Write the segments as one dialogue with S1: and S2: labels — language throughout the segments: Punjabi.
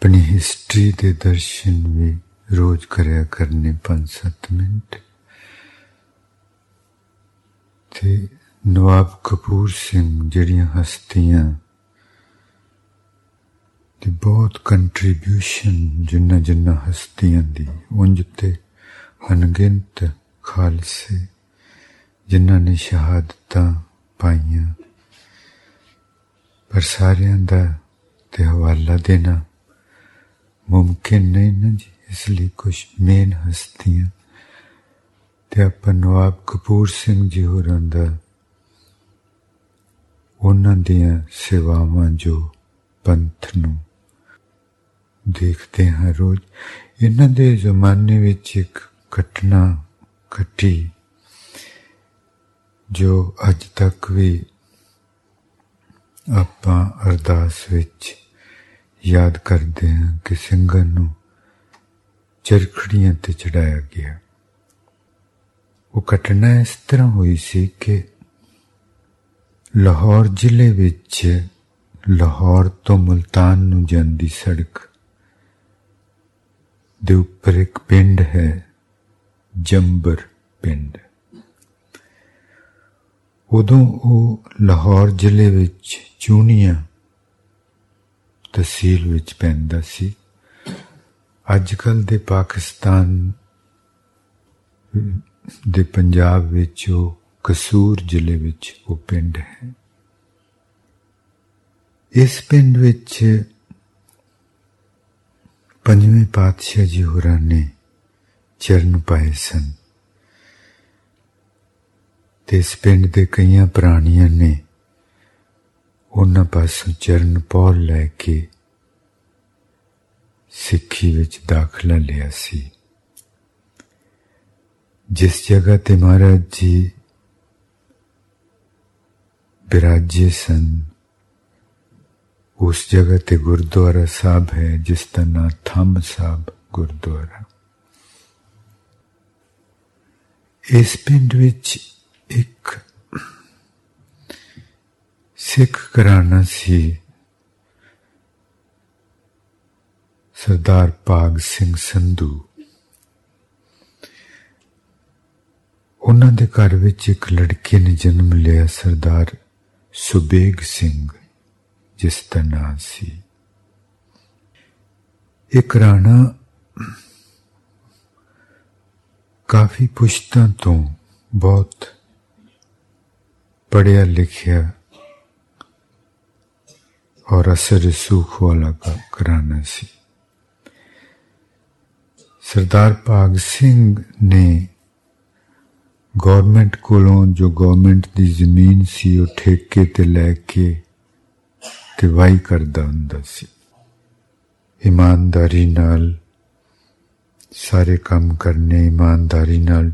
S1: अपनी हिस्ट्री के दर्शन भी रोज करया करने 5-7 मिनट। ते नवाब कपूर सिंह जड़ियां हस्तियां ते बहुत कंट्रीब्यूशन जिन्ना जिन्ना हस्तियां दी उंज ते अनगिनत खालसे जिन्हां ने शहादतां पाइयां, पर सारियां दा ते हवाला देना मुमकिन नहीं ना जी। इसलिए कुछ मेन हस्तियां ते आपां नवाब कपूर सिंह जी होरां दा उन्हां दियां सेवावां जो पंथ नूं देखते हैं रोज। इन्हां दे जमाने विच एक घटना घटी जो अज तक भी आपां अरदास विच याद करते हैं कि ਸਿੰਘਾਂ ਨੂੰ चरखड़ियां ते चढ़ाया गया। वो घटना इस तरह हुई सी कि लाहौर जिले विच लाहौर तो मुल्तान नूं जांदी सड़क दे उपर एक पिंड है जंबर पिंड। उदों वो लाहौर जिले विच चूनिया तहसील विच पैंदा सी। अजकल दे पाकिस्तान दे पंजाब विच वो कसूर जिले विच वो पिंड है। इस पिंड विच पंजवें पातशाह जी होरां ने चरण पाए सन ते इस पिंड दे कईयां प्राणियां ने उन्हां पासों चरण पौल लैके सिक्खी विच दाखला लिया सी। जिस जगह ते महाराज जी बिराजे सन उस जगह ते गुरुद्वारा साहब है जिसका नाम थंब साहब गुरुद्वारा। इस पिंड विच एक सिख घराना सी सरदार भाग सिंह संधू। उन्हां दे घर विच एक लड़के ने जन्म लिया सरदार सुबेग सिंह जिसका नाम सी। एक राणा काफी पुश्तां तो बहुत पढ़िया लिखिया और असर सूख वाला का घराना सी। सरदार भाग सिंह ने गौरमेंट कोलों जो गौरमेंट दी जमीन सी वो ठेके ते लैके ते वाही करदा हुंदा सी। ईमानदारी नाल सारे काम करने, ईमानदारी नाल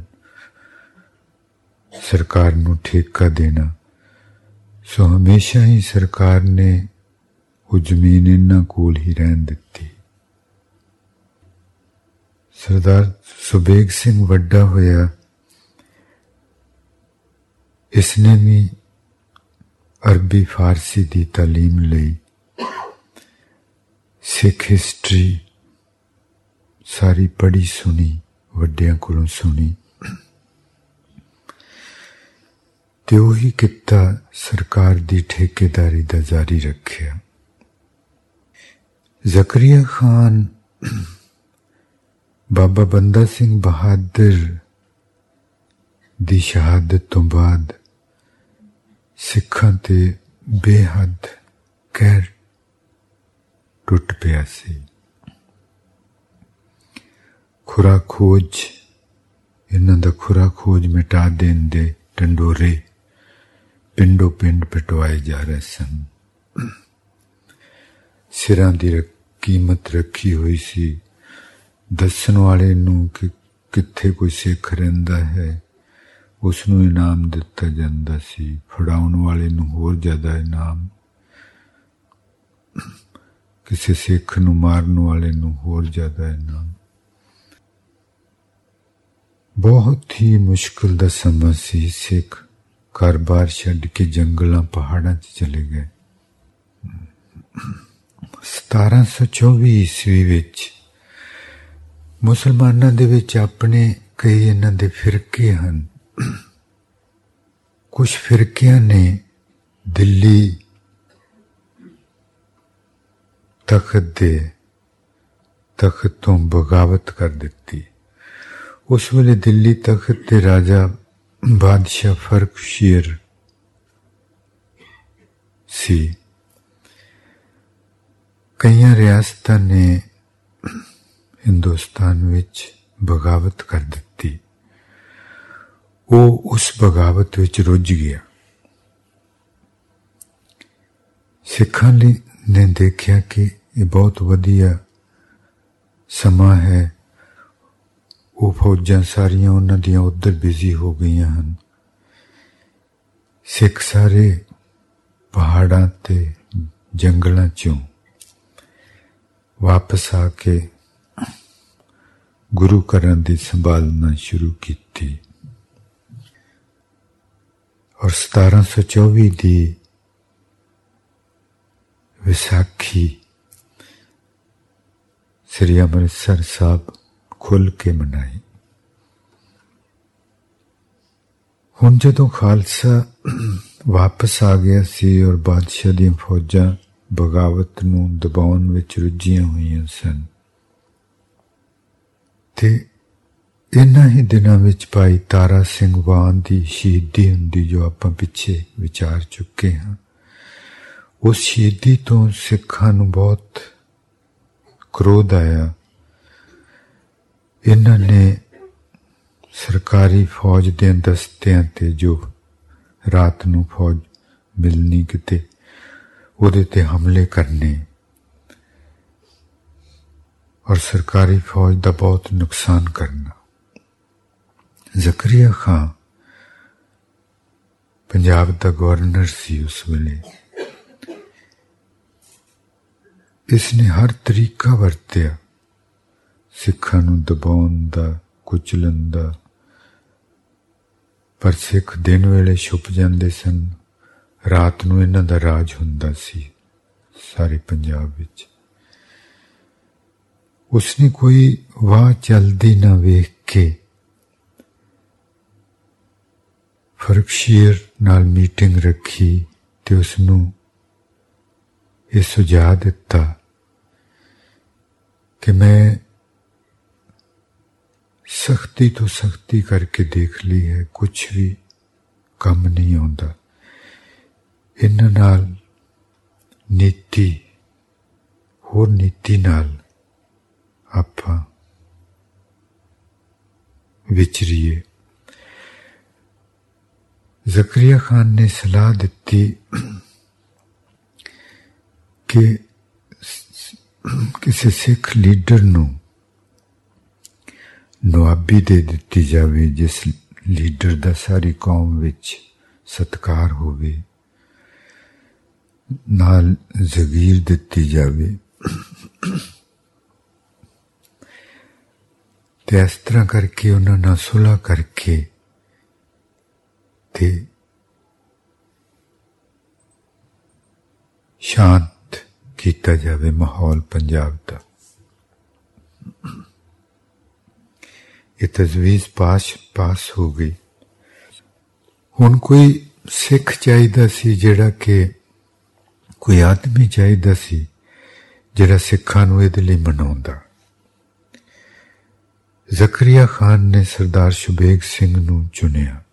S1: सरकार नूं ठेका देना। सो हमेशा ही सरकार ने वो जमीन इन्हां कोल ही रहन दित्ती। सरदार सुबेग सिंह वड्डा होया। इसने भी अरबी फारसी की तालीम लई, सिख हिस्ट्री सारी पढ़ी सुनी, वड्डियां कोलों सुनी ते उही किता सरकार दी ठेकेदारी दा जारी रखिया। जकरिया खान बाबा बंदा सिंह बहादुर दी शहादत तो बाद सिखां ते बेहद कहर टुट पिया सी। खुरा खोज इन्हां दा खुरा खोज मिटा देन दे ढंडोरे पिंडो पिंड पिटवाए जा रहे सन। सिरां दी कीमत रखी हुई सी। दसन वाले नूं कि कित्थे कोई सिख रहिंदा है उसनूं इनाम दिता जांदा सी, फड़ाउण वाले नूं होर ज़्यादा इनाम, किसी सिख नूं मारन वाले नूं होर ज़्यादा इनाम। बहुत ही मुश्किल दा समा सी। सिख घर बार छड्ड के जंगलां पहाड़ां च चले गए। 1724 ਈਸਵੀ ਵਿੱਚ ਮੁਸਲਮਾਨਾਂ ਦੇ ਵਿੱਚ ਆਪਣੇ ਕਈ ਇਹਨਾਂ ਦੇ ਫਿਰਕੇ ਹਨ। ਕੁਝ ਫਿਰਕਿਆਂ ਨੇ ਦਿੱਲੀ ਤਖਤ ਤੋਂ ਬਗਾਵਤ ਕਰ ਦਿੱਤੀ। ਉਸ ਵੇਲੇ ਦਿੱਲੀ ਤਖਤ ਤੇ ਰਾਜਾ ਬਾਦਸ਼ਾਹ ਫਰਖਸ਼ੀਰ ਸੀ। ਕਈਆਂ ਰਿਆਸਤਾਂ ਨੇ ਹਿੰਦੁਸਤਾਨ ਵਿੱਚ ਬਗਾਵਤ ਕਰ ਦਿੱਤੀ। ਉਹ ਉਸ ਬਗਾਵਤ ਵਿੱਚ ਰੁੱਝ ਗਿਆ। ਸਿੱਖਾਂ ਨੇ ਦੇਖਿਆ ਕਿ ਇਹ ਬਹੁਤ ਵਧੀਆ ਸਮਾਂ ਹੈ। ਉਹ ਫੌਜਾਂ ਸਾਰੀਆਂ ਉਹਨਾਂ ਦੀਆਂ ਉੱਧਰ ਬਿਜ਼ੀ ਹੋ ਗਈਆਂ ਹਨ। ਸਿੱਖ ਸਾਰੇ ਪਹਾੜਾਂ ਤੇ ਜੰਗਲਾਂ 'ਚੋਂ ਵਾਪਸ ਆ ਕੇ ਗੁਰੂ ਘਰਾਂ ਦੀ ਸੰਭਾਲਣਾ ਸ਼ੁਰੂ ਕੀਤੀ। ਔਰ 1724 ਦੀ ਵਿਸਾਖੀ ਸ੍ਰੀ ਅੰਮ੍ਰਿਤਸਰ ਸਾਹਿਬ ਖੁੱਲ੍ਹ ਕੇ ਮਨਾਈ। ਹੁਣ ਜਦੋਂ ਖਾਲਸਾ ਵਾਪਸ ਆ ਗਿਆ ਸੀ ਔਰ ਬਾਦਸ਼ਾਹ ਦੀਆਂ ਫੌਜਾਂ ਬਗਾਵਤ ਨੂੰ ਦਬਾਉਣ ਵਿੱਚ ਰੁੱਝੀਆਂ ਹੋਈਆਂ ਸਨ, ਤੇ ਇਨ੍ਹਾਂ ਹੀ ਦਿਨਾਂ ਵਿੱਚ ਭਾਈ ਤਾਰਾ ਸਿੰਘ ਵਾਨ ਦੀ ਸ਼ਹੀਦੀ ਹੁੰਦੀ, ਜੋ ਆਪਾਂ ਪਿੱਛੇ ਵਿਚਾਰ ਚੁੱਕੇ ਹਾਂ। ਉਸ ਸ਼ਹੀਦੀ ਤੋਂ ਸਿੱਖਾਂ ਨੂੰ ਬਹੁਤ ਕ੍ਰੋਧ ਆਇਆ। ਇਹਨਾਂ ਨੇ ਸਰਕਾਰੀ ਫੌਜ ਦੇ ਦਸਤਿਆਂ ਤੇ, ਜੋ ਰਾਤ ਨੂੰ ਫੌਜ ਮਿਲਣੀ ਕਿਤੇ, ਉਹਦੇ ਤੇ ਹਮਲੇ ਕਰਨੇ ਔਰ ਸਰਕਾਰੀ ਫੌਜ ਦਾ ਬਹੁਤ ਨੁਕਸਾਨ ਕਰਨਾ। ਜ਼ਕਰੀਆ ਖਾਂ ਪੰਜਾਬ ਦਾ ਗਵਰਨਰ ਸੀ ਉਸ ਵੇਲੇ। ਇਸਨੇ ਹਰ ਤਰੀਕਾ ਵਰਤਿਆ ਸਿੱਖਾਂ ਨੂੰ ਦਬਾਉਣ ਦਾ, ਕੁਚਲਣ ਦਾ, ਪਰ ਸਿੱਖ ਦਿਨ ਵੇਲੇ ਛੁਪ ਜਾਂਦੇ ਸਨ। ਰਾਤ ਨੂੰ ਇਹਨਾਂ ਦਾ ਰਾਜ ਹੁੰਦਾ ਸੀ ਸਾਰੇ ਪੰਜਾਬ ਵਿੱਚ। ਉਸਨੇ ਕੋਈ ਵਾਹ ਚਲਦੀ ਨਾ ਵੇਖ ਕੇ ਫਰਖਸ਼ੀਰ ਨਾਲ ਮੀਟਿੰਗ ਰੱਖੀ ਤੇ ਉਸਨੂੰ ਇਹ ਸੁਝਾਅ ਦਿੱਤਾ ਕਿ ਮੈਂ ਸਖਤੀ ਤੋਂ ਸਖਤੀ ਕਰਕੇ ਦੇਖ ਲਈ ਹੈ, ਕੁਛ ਵੀ ਕੰਮ ਨਹੀਂ ਆਉਂਦਾ। ਇਹਨਾਂ ਨਾਲ ਹੋਰ ਨੀਤੀ ਨਾਲ ਆਪਾਂ ਵਿਚਰੀਏ। ਜ਼ਕਰੀਆ ਖਾਨ ਨੇ ਸਲਾਹ ਦਿੱਤੀ ਕਿ ਕਿਸੇ ਸਿੱਖ ਲੀਡਰ ਨੂੰ ਨਵਾਬੀ ਦੇ ਦਿੱਤੀ ਜਾਵੇ, ਜਿਸ ਲੀਡਰ ਦਾ ਸਾਰੀ ਕੌਮ ਵਿੱਚ ਸਤਿਕਾਰ ਹੋਵੇ, ਨਾਲ ਜ਼ਗੀਰ ਦਿੱਤੀ ਜਾਵੇ। ਤੇ ਇਸ ਤਰ੍ਹਾਂ ਕਰਕੇ ਉਹਨਾਂ ਨਾਲ ਸੁਲ੍ਹਾ ਕਰਕੇ ਤੇ ਸ਼ਾਂਤ ਕੀਤਾ ਜਾਵੇ ਮਾਹੌਲ ਪੰਜਾਬ ਦਾ। ਇਹ ਤਜਵੀਜ਼ ਪਾਸ ਹੋ ਗਈ। ਹੁਣ ਕੋਈ ਸਿੱਖ ਚਾਹੀਦਾ ਸੀ, ਜਿਹੜਾ ਕਿ ਕੋਈ ਆਦਮੀ ਚਾਹੀਦਾ ਸੀ ਜਿਹੜਾ ਸਿੱਖਾਂ ਨੂੰ ਇਹਦੇ ਲਈ ਮਨਾਉਂਦਾ। ਜ਼ਕਰੀਆ ਖਾਨ ਨੇ ਸਰਦਾਰ ਸ਼ੁਬੇਗ ਸਿੰਘ ਨੂੰ ਚੁਣਿਆ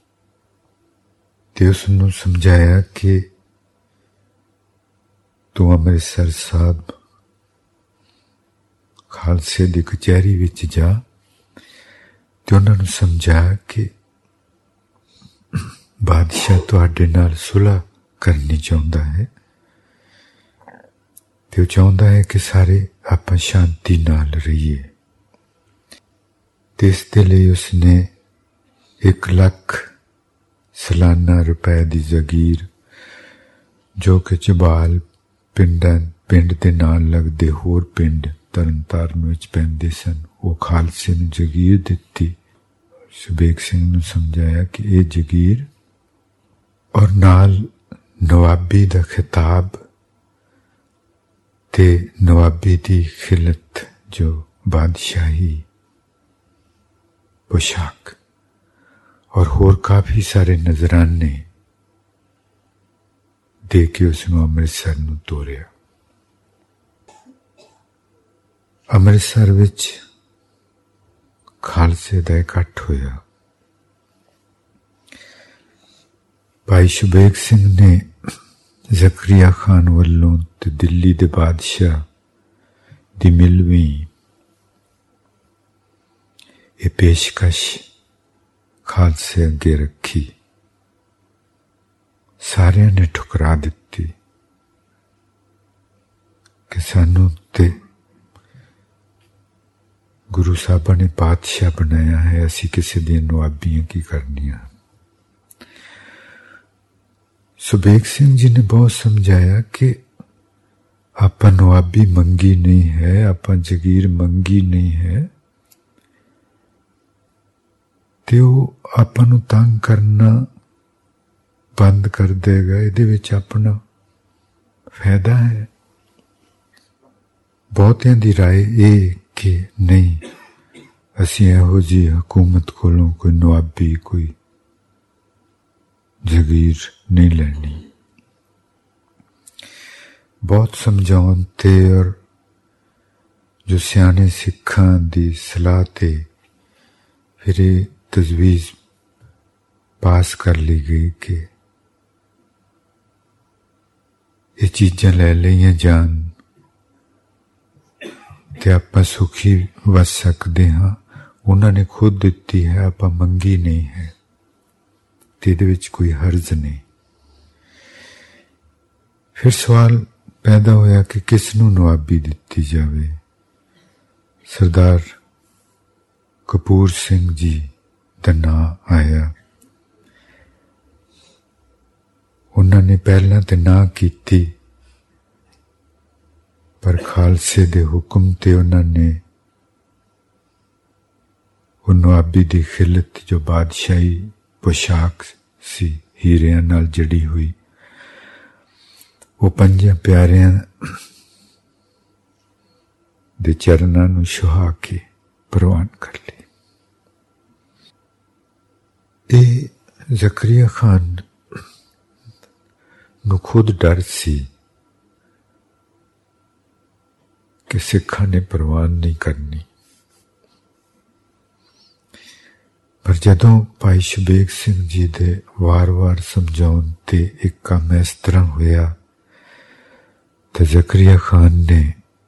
S1: ਤੇ ਉਸ ਨੂੰ ਸਮਝਾਇਆ ਕਿ ਤੂੰ ਅੰਮ੍ਰਿਤਸਰ ਸਾਹਿਬ ਖਾਲਸੇ ਦੀ ਕਚਹਿਰੀ ਵਿੱਚ ਜਾ ਤੇ ਉਹਨਾਂ ਨੂੰ ਸਮਝਾ ਕਿ ਬਾਦਸ਼ਾਹ ਤੁਹਾਡੇ ਨਾਲ ਸੁਲ੍ਹਾ ਕਰਨੀ ਚਾਹੁੰਦਾ ਹੈ ਤੇ ਉਹ ਚਾਹੁੰਦਾ ਹੈ ਕਿ ਸਾਰੇ ਆਪਾਂ ਸ਼ਾਂਤੀ ਨਾਲ ਰਹੀਏ। ਤੇ ਇਸ ਦੇ ਲਈ ਉਸਨੇ 1 ਲੱਖ ਸਾਲਾਨਾ ਰੁਪਏ ਦੀ ਜ਼ਗੀਰ, ਜੋ ਕਿ ਝਬਾਲ ਪਿੰਡ ਦੇ ਨਾਲ ਲੱਗਦੇ ਹੋਰ ਪਿੰਡ ਤਰਨਤਾਰਨ ਵਿੱਚ ਪੈਂਦੇ ਸਨ, ਉਹ ਖਾਲਸੇ ਨੂੰ ਜ਼ਗੀਰ ਦਿੱਤੀ। ਸ਼ੁਬੇਗ ਸਿੰਘ ਨੂੰ ਸਮਝਾਇਆ ਕਿ ਇਹ ਜ਼ਗੀਰ ਔਰ ਨਾਲ ਨਵਾਬੀ ਦਾ ਖਿਤਾਬ ते नवाबी दी खिलत जो बादशाही पोशाक और होर काफ़ी सारे नजराने दे के उसनूं अमृतसर नूं ਤੋਰਿਆ। ਅੰਮ੍ਰਿਤਸਰ ਵਿੱਚ ਖਾਲਸੇ ਦਾ ਇਕੱਠ ਹੋਇਆ। ਭਾਈ ਸ਼ੁਬੇਗ ਸਿੰਘ ਨੇ ਜ਼ਕਰੀਆ ਖਾਨ ਵੱਲੋਂ ਤੇ ਦਿੱਲੀ ਦੇ ਬਾਦਸ਼ਾਹ ਦੀ ਮਿਲਵੀਂ ਇਹ ਪੇਸ਼ਕਸ਼ ਖਾਲਸੇ ਅੱਗੇ ਰੱਖੀ। ਸਾਰਿਆਂ ਨੇ ਠੁਕਰਾ ਦਿੱਤੀ ਕਿ ਸਾਨੂੰ ਤੇ ਗੁਰੂ ਸਾਹਿਬਾਂ ਨੇ ਪਾਤਸ਼ਾਹ ਬਣਾਇਆ ਹੈ, ਅਸੀਂ ਕਿਸੇ ਦੀਆਂ ਨਵਾਬੀਆਂ ਕੀ ਕਰਨੀਆਂ। ਸੁਬੇਗ ਸਿੰਘ ਜੀ ਨੇ ਬਹੁਤ ਸਮਝਾਇਆ ਕਿ ਆਪਾਂ ਨਵਾਬੀ ਮੰਗੀ ਨਹੀਂ ਹੈ, ਆਪਾਂ ਜਗੀਰ ਮੰਗੀ ਨਹੀਂ ਹੈ, ਤੇ ਉਹ ਆਪਾਂ ਨੂੰ ਤੰਗ ਕਰਨਾ ਬੰਦ ਕਰ ਦੇਗਾ, ਇਹਦੇ ਵਿੱਚ ਆਪਣਾ ਫਾਇਦਾ ਹੈ। ਬਹੁਤਿਆਂ ਦੀ ਰਾਏ ਇਹ ਕਿ ਨਹੀਂ, ਅਸੀਂ ਇਹੋ ਜਿਹੀ ਹਕੂਮਤ ਕੋਲੋਂ ਕੋਈ ਨਵਾਬੀ ਕੋਈ ਜਗੀਰ ਨਹੀਂ ਲੈਣੀ। ਬਹੁਤ ਸਮਝਾਉਣ ਤੇ ਔਰ ਜੋ ਸਿਆਣੇ ਸਿੱਖਾਂ ਦੀ ਸਲਾਹ ਤੇ ਫਿਰ ਇਹ ਤਜਵੀਜ਼ ਪਾਸ ਕਰ ਲਈ ਗਈ ਕਿ ਇਹ ਚੀਜ਼ਾਂ ਲੈ ਲਈਆਂ ਜਾਣ ਤੇ ਆਪਾਂ ਸੁਖੀ ਵਸ ਸਕਦੇ ਹਾਂ। ਉਹਨਾਂ ਨੇ ਖੁਦ ਦਿੱਤੀ ਹੈ, ਆਪਾਂ ਮੰਗੀ ਨਹੀਂ ਹੈ, ਤੇ ਇਹਦੇ ਵਿੱਚ ਕੋਈ ਹਰਜ਼ ਨਹੀਂ। ਫਿਰ ਸਵਾਲ ਪੈਦਾ ਹੋਇਆ ਕਿ ਕਿਸ ਨੂੰ ਨਵਾਬੀ ਦਿੱਤੀ ਜਾਵੇ। ਸਰਦਾਰ ਕਪੂਰ ਸਿੰਘ ਜੀ ਦਾ ਨਾਂ ਆਇਆ। ਉਹਨਾਂ ਨੇ ਪਹਿਲਾਂ ਤੇ ਨਾ ਕੀਤੀ, ਪਰ ਖਾਲਸੇ ਦੇ ਹੁਕਮ ਤੇ ਉਹਨਾਂ ਨੇ ਉਹ ਨਵਾਬੀ ਦੀ ਖਿਲਤ ਜੋ ਬਾਦਸ਼ਾਹੀ पोशाक सी हीरियां नाल जड़ी हुई, वो पंजां प्यारियां दे चरनां नूं छुहा के प्रवान कर ली। ये ज़करिया खान नूं खुद डर सी कि सिखां ने प्रवान नहीं करनी, पर जदों भाई शबेग सिंह जी दे वार-वार समझाउण ते एक काम इस तरह होया ते ज़करिया खान ने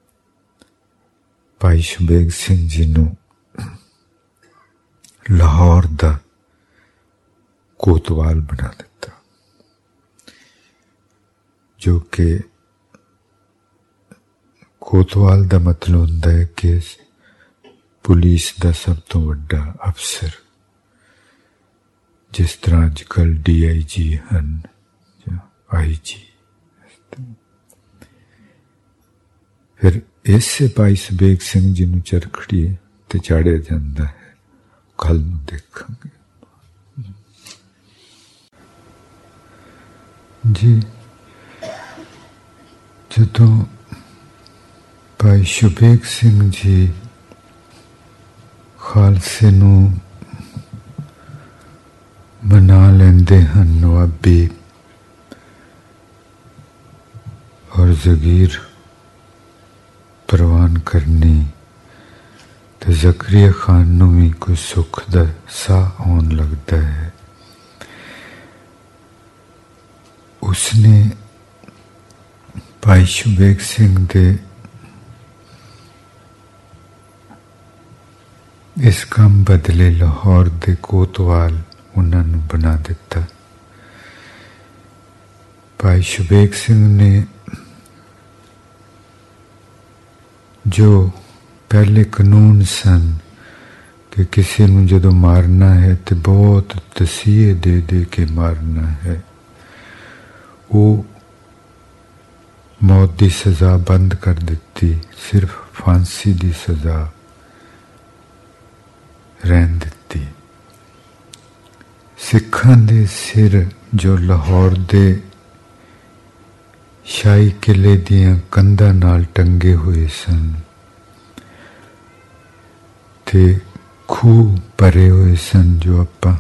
S1: भाई शबेग सिंह जी नूं लाहौर दा कोतवाल बना दिता, जो कि कोतवाल दा मतलब हुंदा है कि पुलिस दा सब तो वड्डा अफसर, जिस तरह अजकल DIG हैं IG। फिर इससे भाई शबेग सिंह जी नूं चरखड़ी ते चाड़िया जांदा है। कल नूं देखांगे जी। जदों भाई शबेग सिंह जी खालसे नूं मना लेंदे हैं नवाबी और जगीर प्रवान करनी, तो ज़करिया खान नूं भी कोई सुख दा साह आउण लगता है। उसने भाई शबेग सिंह दे इस काम बदले लाहौर दे कोतवाल उन्होंने बना दिता। भाई शबेग सिंह ने जो पहले कानून सन कि किसी नूं जदों मारना है तो बहुत तसीहे दे दे के मारना है, वो मौत की सज़ा बंद कर दी, सिर्फ फांसी की सज़ा रहन दी। सिखां दे सिर जो लाहौर दे शाही किले दियां कंधां नाल टंगे हुए सन ते खूह भरे हुए सन जो आपां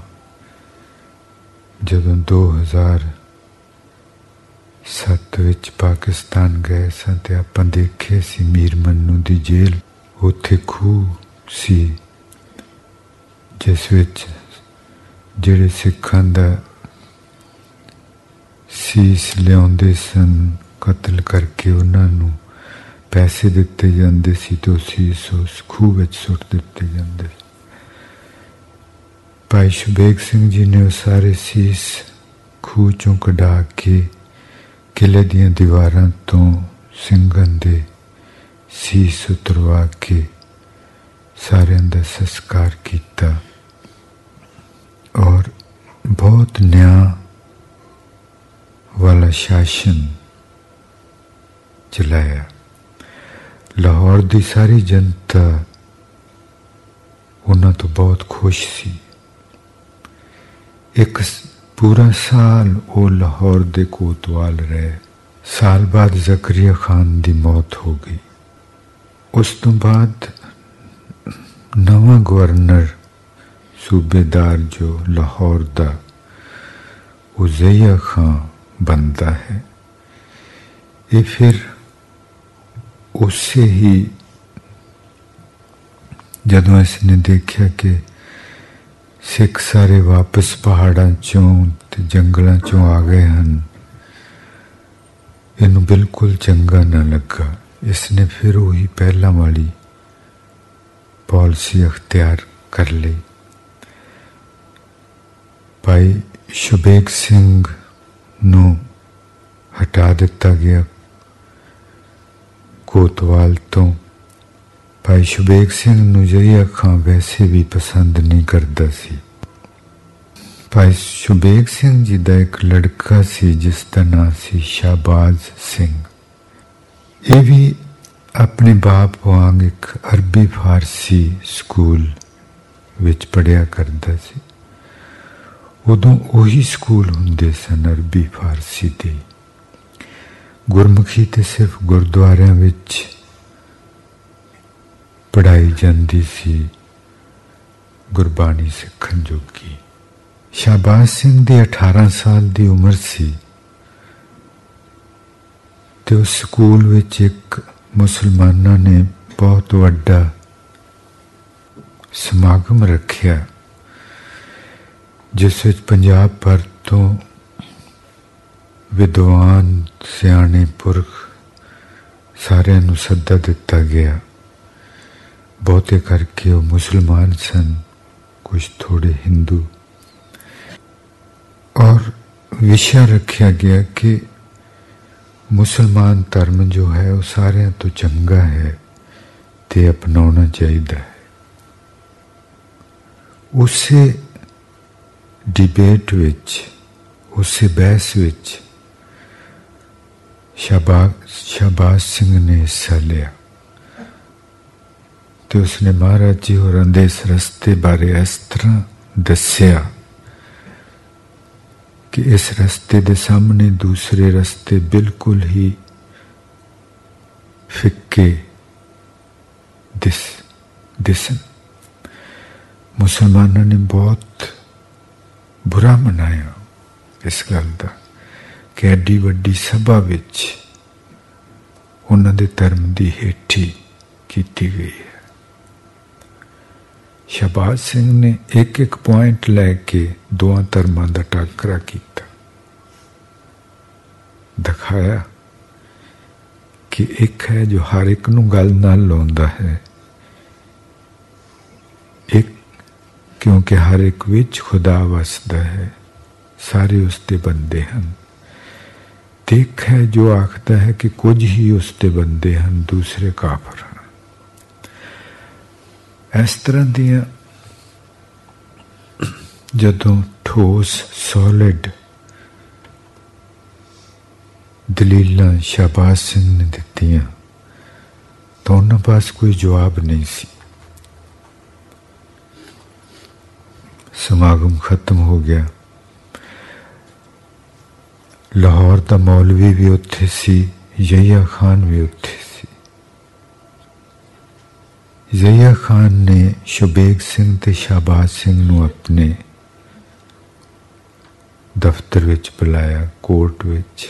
S1: जदों 2007 विच पाकिस्तान गए सां ते आपां देखे सी मीर मन्नू दी जेल। उत्थे खूह सी जिस विच ਜਿਹੜੇ ਸਿੱਖਾਂ ਦਾ ਸੀਸ ਲਿਆਉਂਦੇ ਸਨ ਕਤਲ ਕਰਕੇ ਉਹਨਾਂ ਨੂੰ ਪੈਸੇ ਦਿੱਤੇ ਜਾਂਦੇ ਸੀ ਤੇ ਉਹ ਸੀਸ ਉਸ ਖੂਹ ਵਿੱਚ ਸੁੱਟ ਦਿੱਤੇ ਜਾਂਦੇ। ਭਾਈ ਸ਼ੁਬੇਗ ਸਿੰਘ ਜੀ ਨੇ ਉਹ ਸਾਰੇ ਸੀਸ ਖੂਹ ਚੋਂ ਕਢਾ ਕੇ ਕਿਲੇ ਦੀਆਂ ਦੀਵਾਰਾਂ ਤੋਂ ਸਿੰਘਾਂ ਦੇ ਸੀਸ ਉਤਰਵਾ ਕੇ ਸਾਰਿਆਂ ਦਾ ਸੰਸਕਾਰ ਕੀਤਾ और बहुत न्याय वाला शासन चलाया। लाहौर की सारी जनता उन्हां तो बहुत खुश सी। एक पूरा साल वो लाहौर दे कोतवाल रहे। साल बाद जकरिया खान की मौत हो गई। उस तो बाद नवा गवर्नर सूबेदार जो लाहौर का उज़ैया खां बनता है। ये फिर उससे ही जदों इसने देखा कि सिख सारे वापस पहाड़ों चों ते जंगलों चों आ गए हैं, इनू बिल्कुल चंगा न लगा। इसने फिर वही पहला वाली पॉलिसी अख्तियार कर ली। भाई शुबेग सिंह नू हटा दिता गया कोतवाल तो। भाई शुबेग सिंह नू ज़ैया खां वैसे भी पसंद नहीं करता सी। भाई शुबेग सिंह जी का एक लड़का सी जिसका नाम सी शाहबाज सिंह। ये भी अपने बाप वांग एक अरबी फारसी स्कूल विच पढ़िया करता सी। उदों उही स्कूल हुंदे सन अरबी फारसी दे। गुरमुखी ते सिर्फ गुरुद्वारियां विच पढ़ाई जाती सी, गुरबाणी सिखण जोगी। शाहबाज सिंह दी 18 साल की उम्र सी ते उस स्कूल विच एक मुसलमाना ने बहुत वड्डा समागम रखिया जिस विच पंजाब भर तो विद्वान सियाणे पुरख सारिਆਂ ਨੂੰ सद्दा दिता गया। बहुते करके वो मुसलमान सन, कुछ थोड़े हिंदू। और विषय रखा गया कि मुसलमान धर्म जो है वो सारिਆਂ तो चंगा है ते अपनाना चाहिए है। उसे डिबेट विच, उसे बहस विच शाहबाज सिंह ने हिस्सा लिया तो उसने महाराज जी होरां दे इस रस्ते बारे इस तरह दस्या कि इस रस्ते दे सामने दूसरे रस्ते बिल्कुल ही फिक्के दिसन। मुसलमानों ने बहुत बुरा मनाया इस गल का कि एडी वड्डी सभा विच उन्हां दे धर्म की हेठी की गई है। शाहबाज सिंह ने एक एक पॉइंट लैके दोवां धर्मां दा टाकरा किया, दिखाया कि एक है जो हर एक नूं गल नाल लाउंदा है, एक क्योंकि हर एक विच खुदा वसदा है, सारे उसके बंदे हैं। एक है जो आखता है कि कुछ ही उसके बंदे हैं, दूसरे काफर हैं। इस तरह दियां जदों ठोस सॉलिड दलीलां शाहबाज सिंह ने दित्तियां तो उन्हां पास कोई जवाब नहीं सी। समागम खत्म हो गया। ਲਾਹੌਰ ਦਾ ਮੌਲਵੀ ਵੀ ਉੱਥੇ ਸੀ, ਯਹੀਆ ਖਾਨ ਵੀ ਉੱਥੇ ਸੀ। ਯਹੀਆ ਖਾਨ ਨੇ ਸ਼ੁਬੇਗ ਸਿੰਘ ਤੇ ਸ਼ਾਹਬਾਜ਼ ਸਿੰਘ ਨੂੰ ਆਪਣੇ ਦਫ਼ਤਰ ਵਿੱਚ ਬੁਲਾਇਆ, ਕੋਰਟ ਵਿੱਚ,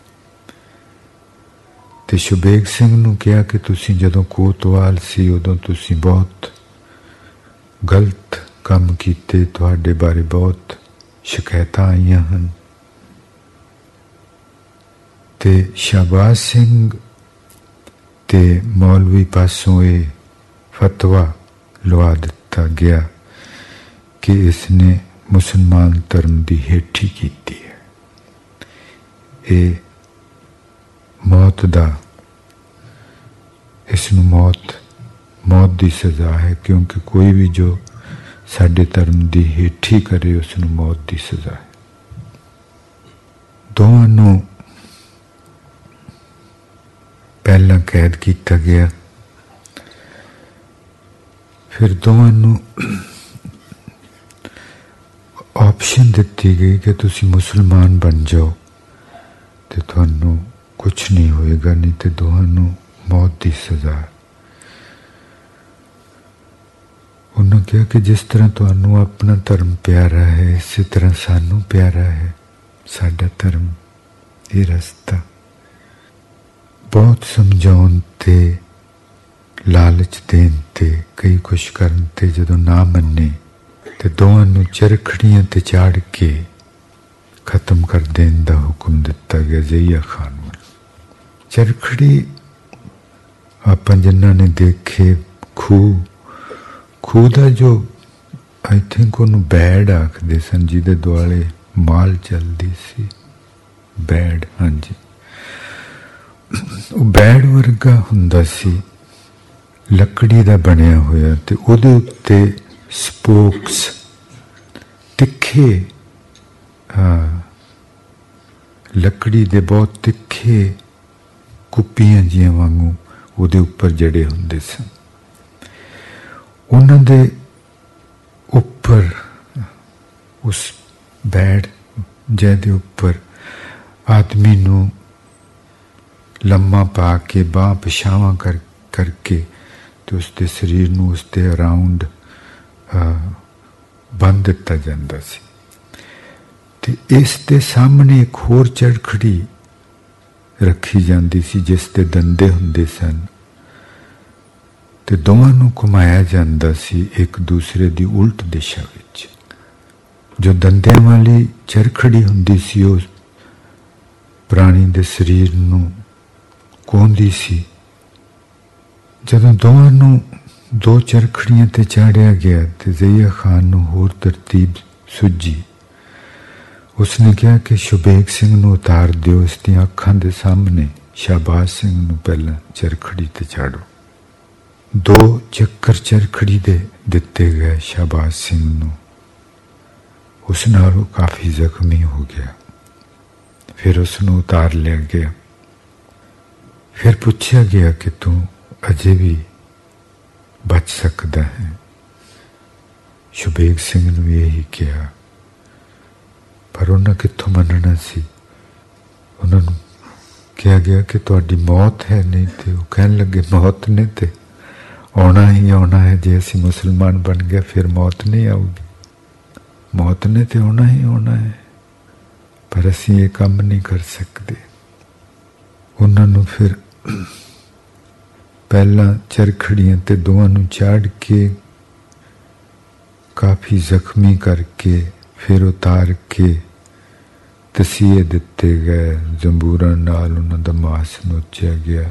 S1: ਤੇ ਸ਼ੁਬੇਗ ਸਿੰਘ ਨੂੰ ਕਿਹਾ ਕਿ ਤੁਸੀਂ ਜਦੋਂ ਕੋਤਵਾਲ ਸੀ ਉਦੋਂ ਤੁਸੀਂ ਬਹੁਤ ਗਲਤ ਕੰਮ ਕੀਤੇ, ਤੁਹਾਡੇ ਬਾਰੇ ਬਹੁਤ ਸ਼ਿਕਾਇਤਾਂ ਆਈਆਂ ਹਨ। ਤੇ ਸ਼ਾਹਬਾਜ਼ ਸਿੰਘ ਤੇ ਮੌਲਵੀ ਪਾਸੋਂ ਇਹ ਫਤਵਾ ਲਵਾ ਦਿੱਤਾ ਗਿਆ ਕਿ ਇਸਨੇ ਮੁਸਲਮਾਨ ਧਰਮ ਦੀ ਹੇਠੀ ਕੀਤੀ ਹੈ। ਇਹ ਮੌਤ ਦਾ, ਇਸ ਨੂੰ ਮੌਤ ਦੀ ਸਜ਼ਾ ਹੈ, ਕਿਉਂਕਿ ਕੋਈ ਵੀ ਜੋ ਸਾਡੇ ਧਰਮ ਦੀ ਹੇਠੀ ਕਰੇ ਉਸ ਨੂੰ ਮੌਤ ਦੀ ਸਜ਼ਾ ਹੈ। ਦੋਵਾਂ ਨੂੰ ਪਹਿਲਾਂ ਕੈਦ ਕੀਤਾ ਗਿਆ, ਫਿਰ ਦੋਵਾਂ ਨੂੰ ਆਪਸ਼ਨ ਦਿੱਤੀ ਗਈ ਕਿ ਤੁਸੀਂ ਮੁਸਲਮਾਨ ਬਣ ਜਾਓ ਤੇ ਤੁਹਾਨੂੰ ਕੁਛ ਨਹੀਂ ਹੋਏਗਾ, ਨਹੀਂ ਤੇ ਦੋਹਾਂ ਨੂੰ ਮੌਤ ਦੀ ਸਜ਼ਾ। ਉਹਨਾਂ ਕਿਹਾ ਕਿ ਜਿਸ ਤਰ੍ਹਾਂ ਤੁਹਾਨੂੰ ਆਪਣਾ ਧਰਮ ਪਿਆਰਾ ਹੈ, ਇਸੇ ਤਰ੍ਹਾਂ ਸਾਨੂੰ ਪਿਆਰਾ ਹੈ ਸਾਡਾ ਧਰਮ, ਇਹ ਰਸਤਾ। ਬਹੁਤ ਸਮਝਾਉਣ ਤੇ, ਲਾਲਚ ਦੇਣ ਤੇ, ਕਈ ਕੁਛ ਕਰਨ ਤੇ ਜਦੋਂ ਨਾ ਮੰਨੇ ਤੇ ਦੋਵਾਂ ਨੂੰ ਚਰਖੜੀਆਂ ਤੇ ਚਾੜ ਕੇ ਖਤਮ ਕਰ ਦੇਣ ਦਾ ਹੁਕਮ ਦਿੱਤਾ ਗਿਆ ਯਹੀਆ ਖਾਨ ਨੂੰ। ਚਰਖੜੀ ਆਪਾਂ ਜਿਨ੍ਹਾਂ ਨੇ ਦੇਖੇ, ਖੂਹ ਦਾ ਜੋ ਆਈ ਥਿੰਕ ਉਹਨੂੰ ਬੈੜ ਆਖਦੇ ਸਨ, ਜਿਹਦੇ ਦੁਆਲੇ ਮਾਲ ਚੱਲਦੀ ਸੀ, ਬੈੜ, ਹਾਂਜੀ, ਉਹ ਬੈੜ ਵਰਗਾ ਹੁੰਦਾ ਸੀ, ਲੱਕੜੀ ਦਾ ਬਣਿਆ ਹੋਇਆ, ਤੇ ਉਹਦੇ ਉੱਤੇ ਸਪੋਕਸ ਤਿੱਖੇ, ਲੱਕੜੀ ਦੇ ਬਹੁਤ ਤਿੱਖੇ ਕੁੱਪੀਆਂ ਜਿਹੀਆਂ ਵਾਂਗੂ ਉਹਦੇ ਉੱਪਰ ਜੜੇ ਹੁੰਦੇ ਸਨ। ਉਹਨਾਂ ਦੇ ਉੱਪਰ, ਉਸ ਬੈੜ ਜਿਹਦੇ ਉੱਪਰ ਆਦਮੀ ਨੂੰ ਲੰਮਾ ਪਾ ਕੇ ਬਾਂਹ ਪਿਛਾਵਾਂ ਕਰਕੇ ਤੇ ਉਸਦੇ ਸਰੀਰ ਨੂੰ ਉਸਦੇ ਅਰਾਊਂਡ ਬੰਨ੍ਹ ਦਿੱਤਾ ਜਾਂਦਾ ਸੀ। ਤੇ ਇਸ ਦੇ ਸਾਹਮਣੇ ਇੱਕ ਹੋਰ ਚਰਖੜੀ ਰੱਖੀ ਜਾਂਦੀ ਸੀ ਜਿਸ ਦੇ ਦੰਦੇ ਹੁੰਦੇ ਸਨ, ਤੇ ਦੋਵਾਂ ਨੂੰ ਘੁਮਾਇਆ ਜਾਂਦਾ ਸੀ ਇੱਕ ਦੂਸਰੇ ਦੀ ਉਲਟ ਦਿਸ਼ਾ ਵਿੱਚ। ਜੋ ਦੰਦਿਆਂ ਵਾਲੀ ਚਰਖੜੀ ਹੁੰਦੀ ਸੀ ਉਹ ਪ੍ਰਾਣੀ ਦੇ ਸਰੀਰ ਨੂੰ ਕੋਂਦੀ ਸੀ। ਜਦੋਂ ਦੋਵਾਂ ਨੂੰ ਦੋ ਚਰਖੜੀਆਂ ਤੇ ਚਾੜਿਆ ਗਿਆ ਤੇ ਯਹੀਆ ਖਾਨ ਨੂੰ ਹੋਰ ਤਰਤੀਬ ਸੁੱਝੀ। ਉਸਨੇ ਕਿਹਾ ਕਿ ਸ਼ੁਬੇਗ ਸਿੰਘ ਨੂੰ ਉਤਾਰ ਦਿਓ, ਇਸ ਦੀਆਂ ਅੱਖਾਂ ਦੇ ਸਾਹਮਣੇ ਸ਼ਾਹਬਾਜ਼ ਸਿੰਘ ਨੂੰ ਪਹਿਲਾਂ ਚਰਖੜੀ ਤੇ ਚਾੜੋ। 2 ਚੱਕਰ ਚਰਖੜੀ ਦੇ ਦਿੱਤੇ ਗਏ ਸ਼ਾਹਬਾਜ਼ ਸਿੰਘ ਨੂੰ। ਉਸ ਨਾਲ ਉਹ ਕਾਫੀ ਜ਼ਖਮੀ ਹੋ ਗਿਆ। ਫਿਰ ਉਸ ਨੂੰ ਉਤਾਰ ਲਿਆ ਗਿਆ। ਫਿਰ ਪੁੱਛਿਆ ਗਿਆ ਕਿ ਤੂੰ ਅਜੇ ਵੀ ਬਚ ਸਕਦਾ ਹੈ। ਸ਼ੁਬੇਗ ਸਿੰਘ ਨੂੰ ਇਹੀ ਕਿਹਾ, ਪਰ ਉਹਨਾਂ ਕਿੱਥੋਂ ਮੰਨਣਾ ਸੀ। ਉਹਨਾਂ ਨੂੰ ਕਿਹਾ ਗਿਆ ਕਿ ਤੁਹਾਡੀ ਮੌਤ ਹੈ, ਨਹੀਂ ਤੇ ਉਹ ਕਹਿਣ ਲੱਗੇ ਮੌਤ ਨੇ ਤੇ ਆਉਣਾ ਹੀ ਆਉਣਾ ਹੈ। ਜੇ ਅਸੀਂ ਮੁਸਲਮਾਨ ਬਣ ਗਏ ਫਿਰ ਮੌਤ ਨਹੀਂ ਆਊਗੀ, ਮੌਤ ਨੇ ਤੇ ਆਉਣਾ ਹੀ ਆਉਣਾ ਹੈ, ਪਰ ਅਸੀਂ ਇਹ ਕੰਮ ਨਹੀਂ ਕਰ ਸਕਦੇ। ਉਹਨਾਂ ਨੂੰ ਫਿਰ ਪਹਿਲਾਂ ਚਰਖੜੀਆਂ ਤੇ ਦੋਵਾਂ ਨੂੰ ਚਾੜ ਕੇ ਕਾਫੀ ਜ਼ਖਮੀ ਕਰਕੇ ਫਿਰ ਉਤਾਰ ਕੇ ਤਸੀਹੇ ਦਿੱਤੇ ਗਏ। ਜ਼ੰਬੂਰਾਂ ਨਾਲ ਉਹਨਾਂ ਦਾ ਮਾਸ ਨੋਚਿਆ ਗਿਆ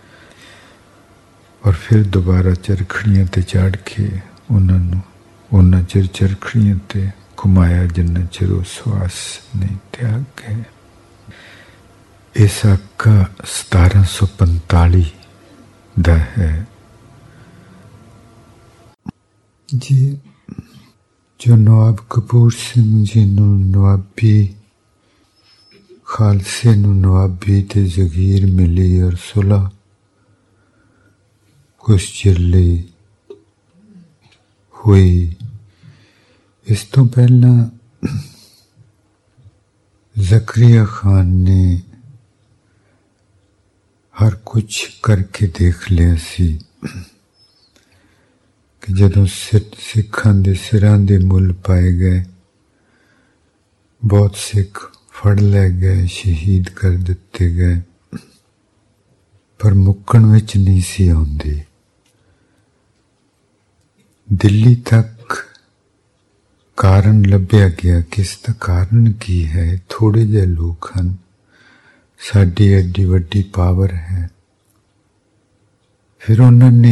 S1: ਔਰ ਫਿਰ ਦੁਬਾਰਾ ਚਰਖੜੀਆਂ ਤੇ ਚਾੜ ਕੇ ਉਹਨਾਂ ਨੂੰ ਉਹਨਾਂ ਚਿਰ ਚਰਖੜੀਆਂ ਤੇ ਘੁਮਾਇਆ ਜਿੰਨਾ ਚਿਰ ਉਹ ਸਵਾਸ ਨਹੀਂ ਤਿਆਗ ਗਏ। ਇਹ ਸਾਕਾ 1745 ਦਾ ਹੈ ਜੀ। ਜੋ ਨਵਾਬ ਕਪੂਰ ਸਿੰਘ ਜੀ ਨੂੰ ਨਵਾਬੀ ਖਾਲਸੇ ਨੂੰ ਨਵਾਬੀ ਤੇ ਜ਼ਗੀਰ ਮਿਲੀ ਔਰ ਸੁਲ੍ਹਾ ਕੁਛ ਚਿਰ ਲਈ ਹੋਈ। ਇਸ ਤੋਂ ਪਹਿਲਾਂ ज़करिया खान ने हर कुछ करके देख लिया सी कि जदों सिखां दे सिरां दे मुल पाए गए, बहुत सिख फड़ लै गए, शहीद कर दिते गए, पर मुक्कण विच नहीं सी आउंदी। दिल्ली तक कारण लभ्या गया कि इसका कारण की है। थोड़े जे लोग हैं, साडी एडी वड्डी पावर है। फिर उन्होंने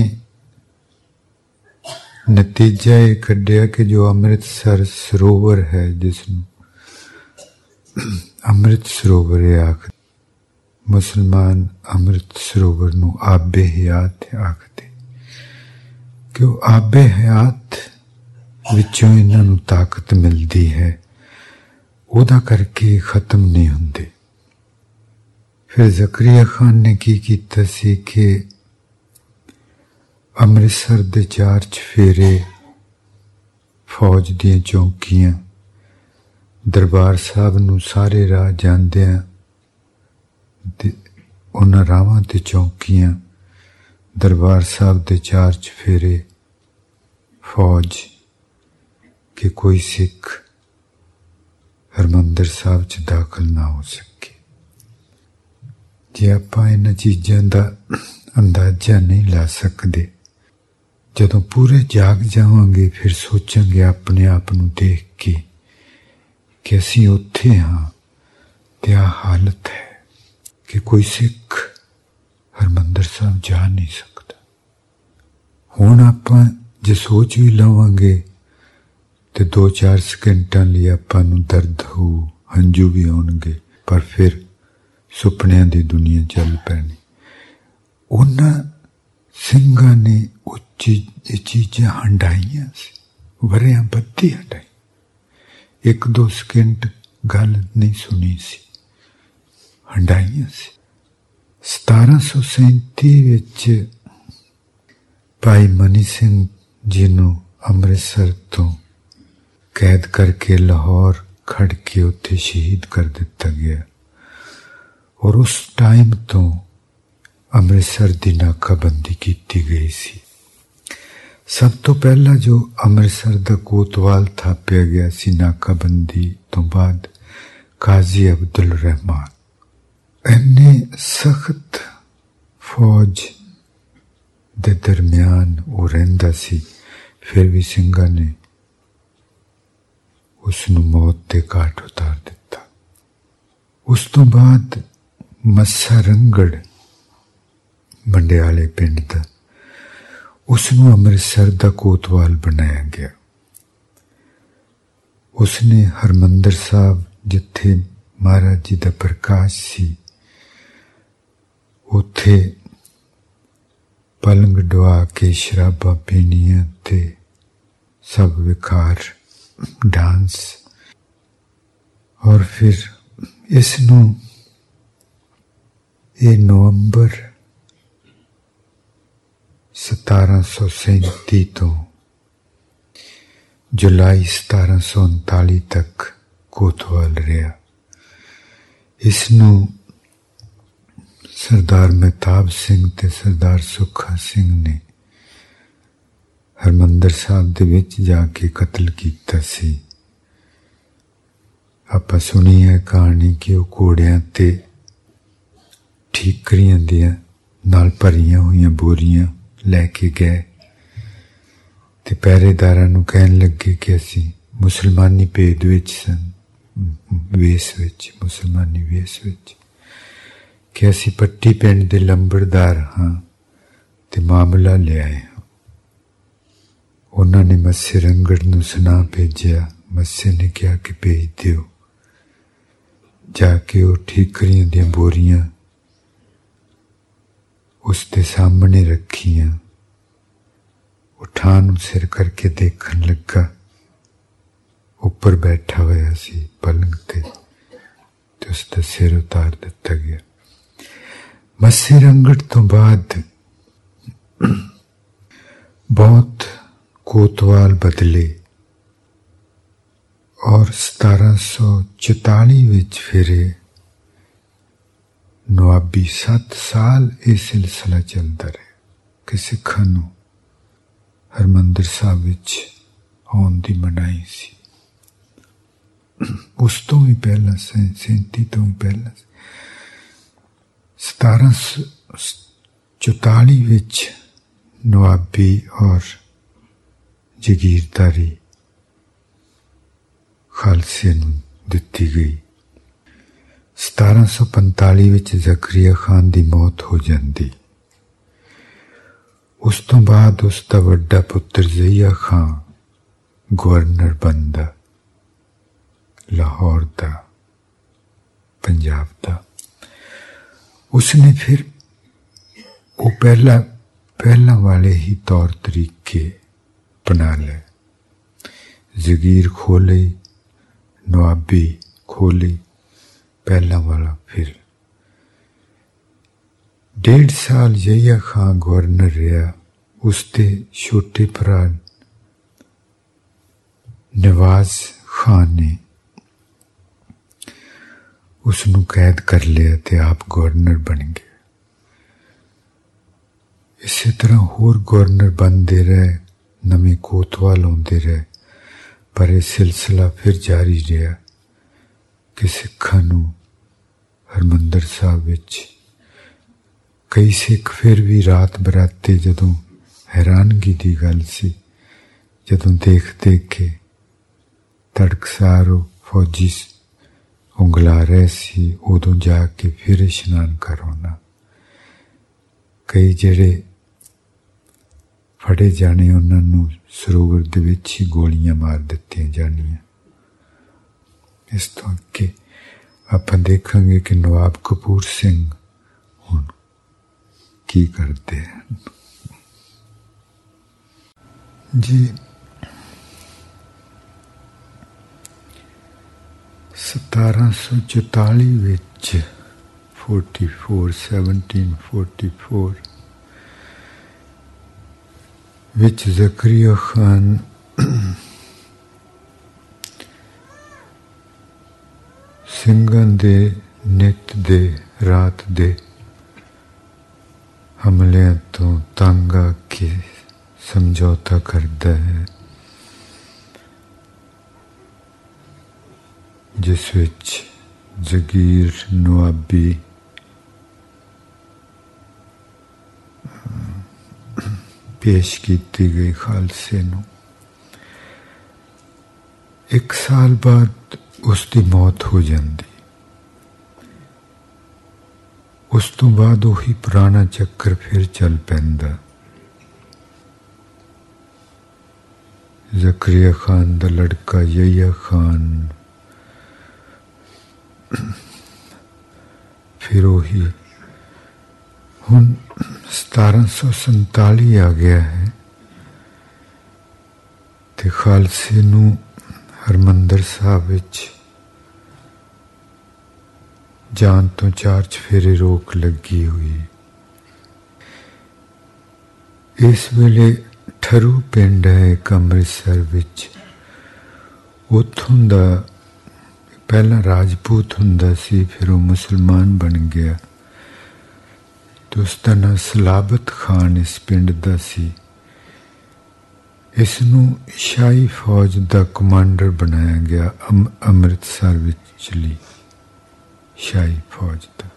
S1: नतीजा ये कढ़िया कि जो अमृतसर सरोवर है, जिसनों अमृत सरोवर आख, मुसलमान अमृत सरोवर नूं आबे हयात आखदे कि वो आबे हयात विचों इन्हां नूं ताकत मिलदी है, ओदा करके खत्म नहीं हुंदे। फिर ज़करिया खान ने की कीता सी कि अमृतसर दे 4 चफेरे फौज दियां चौंकियां, दरबार साहब नूं सारे राह जांदियां उन्हां रावां ते चौंकियां, दरबार साहब दे 4 चफेरे फौज कि कोई सिख हरमंदिर साहब च दाखिल ना हो सके। जे आपां इन्हां चीज़ां दा अंदाजा नहीं ला सकते, जदों पूरे जाग जावांगे फिर सोचांगे अपने आप नूं देख के कि असीं उत्थे हाँ ते आ हालत है कि कोई सिख हरमंदिर साहब जा नहीं सकता। हुण आपां जे सोच भी लवांगे तो 2-4 सेकंडां लई आपां नूं दर्द हो, हंजू भी आउणगे, पर फिर सुपनियां दी दुनिया चल पैनी। उन्हां ਸਿੰਘਾਂ ने ਉਹ चीज़ां हंडाइयां सी, वरियां बद्धी हंडाई। 1-2 सेकंड गल नहीं सुनी सी, हंडाइयां सी। 1737 विच भाई मनी सिंह जी नूं अमृतसर तो कैद करके लाहौर खड़ के उत्थे शहीद कर दिता गया, और उस टाइम तो अमृतसर की नाकाबंदी की गई सी। सब तो पहला जो अमृतसर का कोतवाल थापिया गया सी नाकाबंदी तो बाद काजी अब्दुल रहमान। इन्ने सख्त फौज दे दरम्यान वो रहिंदा सी, फिर भी ਸਿੰਘਾਂ ने उसनूं मौत के घाट उतार दिता। उस तो बाद मस्सा रंगड़ बंडियाले पिंड दा, उसनूं अमृतसर का कोतवाल बनाया गया। उसने हरमंदिर साहब जिथे महाराज जी का प्रकाश सी, उथे पलंग डुआ के शराबा पीनियां ते सब विकार डांस, और फिर इसनूं ये नवंबर 1737 तो जुलाई 1739 तक कोतवाल रहा। इसनूं सरदार महताब सिंह ते सरदार सुखा सिंह ने हरमंदिर साहब दे विच जाके कतल कीता सी। आपां सुनी है कहानी कि वो घोड़ियां ते ठीकरियां दियां नाल भरियां हुई बोरियां लैके गए ते पहरेदारां नूं कहण लगे कि असी मुसलमानी भेद विच सन, वेस विच, मुसलमानी वेस विच, कि असी पट्टी पिंड दे लंबड़दार हाँ ते मामला ले आए हाँ। उन्होंने मस्से रंगड़ नूं सुना भेजिया। मस्से ने कहा कि भेज दिओ। जाके वो ठीकरियां दियां बोरियां उसके सामने रखियां। उठान सिर करके देखन लगा, ऊपर बैठा हुआ सी पलंग ते, तो उसका सिर उतार दिता गया। मस्से रंगड़ तो बाद बहुत कोतवाल बदले ਔਰ 1744 ਵਿੱਚ ਫਿਰ ਨਵਾਬੀ 7 ਸਾਲ ਇਹ ਸਿਲਸਿਲਾ ਚੱਲਦਾ ਰਿਹਾ ਕਿ ਸਿੱਖਾਂ ਨੂੰ ਹਰਿਮੰਦਰ ਸਾਹਿਬ ਵਿੱਚ ਆਉਣ ਦੀ ਮਨਾਹੀ ਸੀ। ਉਸ ਤੋਂ ਵੀ ਪਹਿਲਾਂ 37 ਤੋਂ ਵੀ ਪਹਿਲਾਂ 1744 ਵਿੱਚ ਨਵਾਬੀ ਔਰ ਜਗੀਰਦਾਰੀ ਖਾਲਸੇ ਨੂੰ ਦਿੱਤੀ ਗਈ। 1745 ਵਿੱਚ ਜ਼ਕਰੀਆ ਖਾਨ ਦੀ ਮੌਤ ਹੋ ਜਾਂਦੀ। ਉਸ ਤੋਂ ਬਾਅਦ ਉਸ ਦਾ ਵੱਡਾ ਪੁੱਤਰ ਜ਼ਈਆ ਖਾਨ ਗਵਰਨਰ ਬਣਦਾ, ਲਾਹੌਰ ਦਾ, ਪੰਜਾਬ ਦਾ। ਉਸਨੇ ਫਿਰ ਉਹ ਪਹਿਲਾਂ ਵਾਲੇ ਹੀ ਤੌਰ ਤਰੀਕੇ ਅਪਣਾ ਲਏ। ਜ਼ਗੀਰ ਖੋਲ੍ਹੀ, ਨਵਾਬੀ ਖੋਲ੍ਹੀ, ਪਹਿਲਾਂ ਵਾਲਾ। ਫਿਰ 1.5 ਸਾਲ ਜ਼ਈਆ ਖਾਂ ਗਵਰਨਰ ਰਿਹਾ। ਉਸਦੇ ਛੋਟੇ ਭਰਾ ਨਵਾਜ਼ ਖਾਨ ਨੇ ਉਸ ਨੂੰ ਕੈਦ ਕਰ ਲਿਆ ਤੇ ਆਪ ਗਵਰਨਰ ਬਣ ਗਏ। ਇਸੇ ਤਰ੍ਹਾਂ ਹੋਰ ਗਵਰਨਰ ਬਣਦੇ ਰਹੇ, ਨਵੇਂ ਕੋਤਵਾਲ ਆਉਂਦੇ ਰਹੇ, ਪਰ ਇਹ ਸਿਲਸਿਲਾ ਫਿਰ ਜਾਰੀ ਰਿਹਾ ਕਿ ਸਿੱਖਾਂ ਨੂੰ ਹਰਿਮੰਦਰ ਸਾਹਿਬ ਵਿੱਚ ਕਈ ਸਿੱਖ ਫਿਰ ਵੀ ਰਾਤ ਬਰਾਤੇ, ਜਦੋਂ ਹੈਰਾਨਗੀ ਦੀ ਗੱਲ ਸੀ, ਜਦੋਂ ਦੇਖ ਕੇ ਤੜਕਸਾਰ ਫੌਜੀ ਉਂਗਲਾ ਰਹੇ ਸੀ, ਉਦੋਂ ਜਾ ਕੇ ਫਿਰ ਇਸ਼ਨਾਨ ਕਰ ਆਉਣਾ। ਕਈ ਜਿਹੜੇ ਫੜੇ ਜਾਣੇ, ਉਹਨਾਂ ਨੂੰ ਸਰੋਵਰ ਦੇ ਵਿੱਚ ਹੀ ਗੋਲੀਆਂ ਮਾਰ ਦਿੱਤੀਆਂ ਜਾਣੀਆਂ। ਇਸ ਤੋਂ ਅੱਗੇ ਆਪਾਂ ਦੇਖਾਂਗੇ ਕਿ ਨਵਾਬ ਕਪੂਰ ਸਿੰਘ ਹੁਣ ਕੀ ਕਰਦੇ ਹਨ। ਜੀ 1744 ਵਿੱਚ 1744 ਵਿੱਚ ਜ਼ਕਰੀਆ ਖਾਨ ਸਿੰਘਾਂ ਦੇ ਨਿੱਤ ਦੇ ਰਾਤ ਦੇ ਹਮਲਿਆਂ ਤੋਂ ਤੰਗ ਆ ਕੇ ਸਮਝੌਤਾ ਕਰਦਾ ਹੈ, ਜਿਸ ਵਿੱਚ ਜ਼ਗੀਰ, ਨਵਾਬੀ, ਪੇਸ਼ ਕੀਤੀ ਗਈ ਖਾਲਸੇ ਨੂੰ। 1 ਸਾਲ ਬਾਅਦ ਉਸ ਦੀ ਮੌਤ ਹੋ ਜਾਂਦੀ। ਉਸ ਤੋਂ ਬਾਅਦ ਉਹੀ ਪੁਰਾਣਾ ਚੱਕਰ ਫਿਰ ਚੱਲ ਪੈਂਦਾ। ਜ਼ਕਰੀਆ ਖਾਨ ਦਾ ਲੜਕਾ ਜ਼ਈਆ ਖਾਨ ਫਿਰ ਉਹੀ। ਹੁਣ 1747 ਆ ਗਿਆ ਹੈ ਤੇ ਖਾਲਸੇ ਨੂੰ ਹਰਿਮੰਦਰ ਸਾਹਿਬ ਵਿੱਚ ਜਾਣ ਤੋਂ 4 ਚੁਫੇਰੇ ਰੋਕ ਲੱਗੀ ਹੋਈ। ਇਸ ਵੇਲੇ ਠਰੂ ਪਿੰਡ ਹੈ ਇੱਕ ਅੰਮ੍ਰਿਤਸਰ ਵਿੱਚ। ਉੱਥੋਂ ਦਾ ਪਹਿਲਾਂ ਰਾਜਪੂਤ ਹੁੰਦਾ ਸੀ, ਫਿਰ ਉਹ ਮੁਸਲਮਾਨ ਬਣ ਗਿਆ ਤੇ ਉਸ ਦਾ ਨਾਂ ਸਲਾਬਤ ਖਾਨ ਇਸ ਪਿੰਡ ਦਾ ਸੀ। ਇਸ ਨੂੰ ਸ਼ਾਹੀ ਫੌਜ ਦਾ ਕਮਾਂਡਰ ਬਣਾਇਆ ਗਿਆ, ਅੰਮ੍ਰਿਤਸਰ ਵਿਚਲੀ ਸ਼ਾਹੀ ਫੌਜ ਦਾ।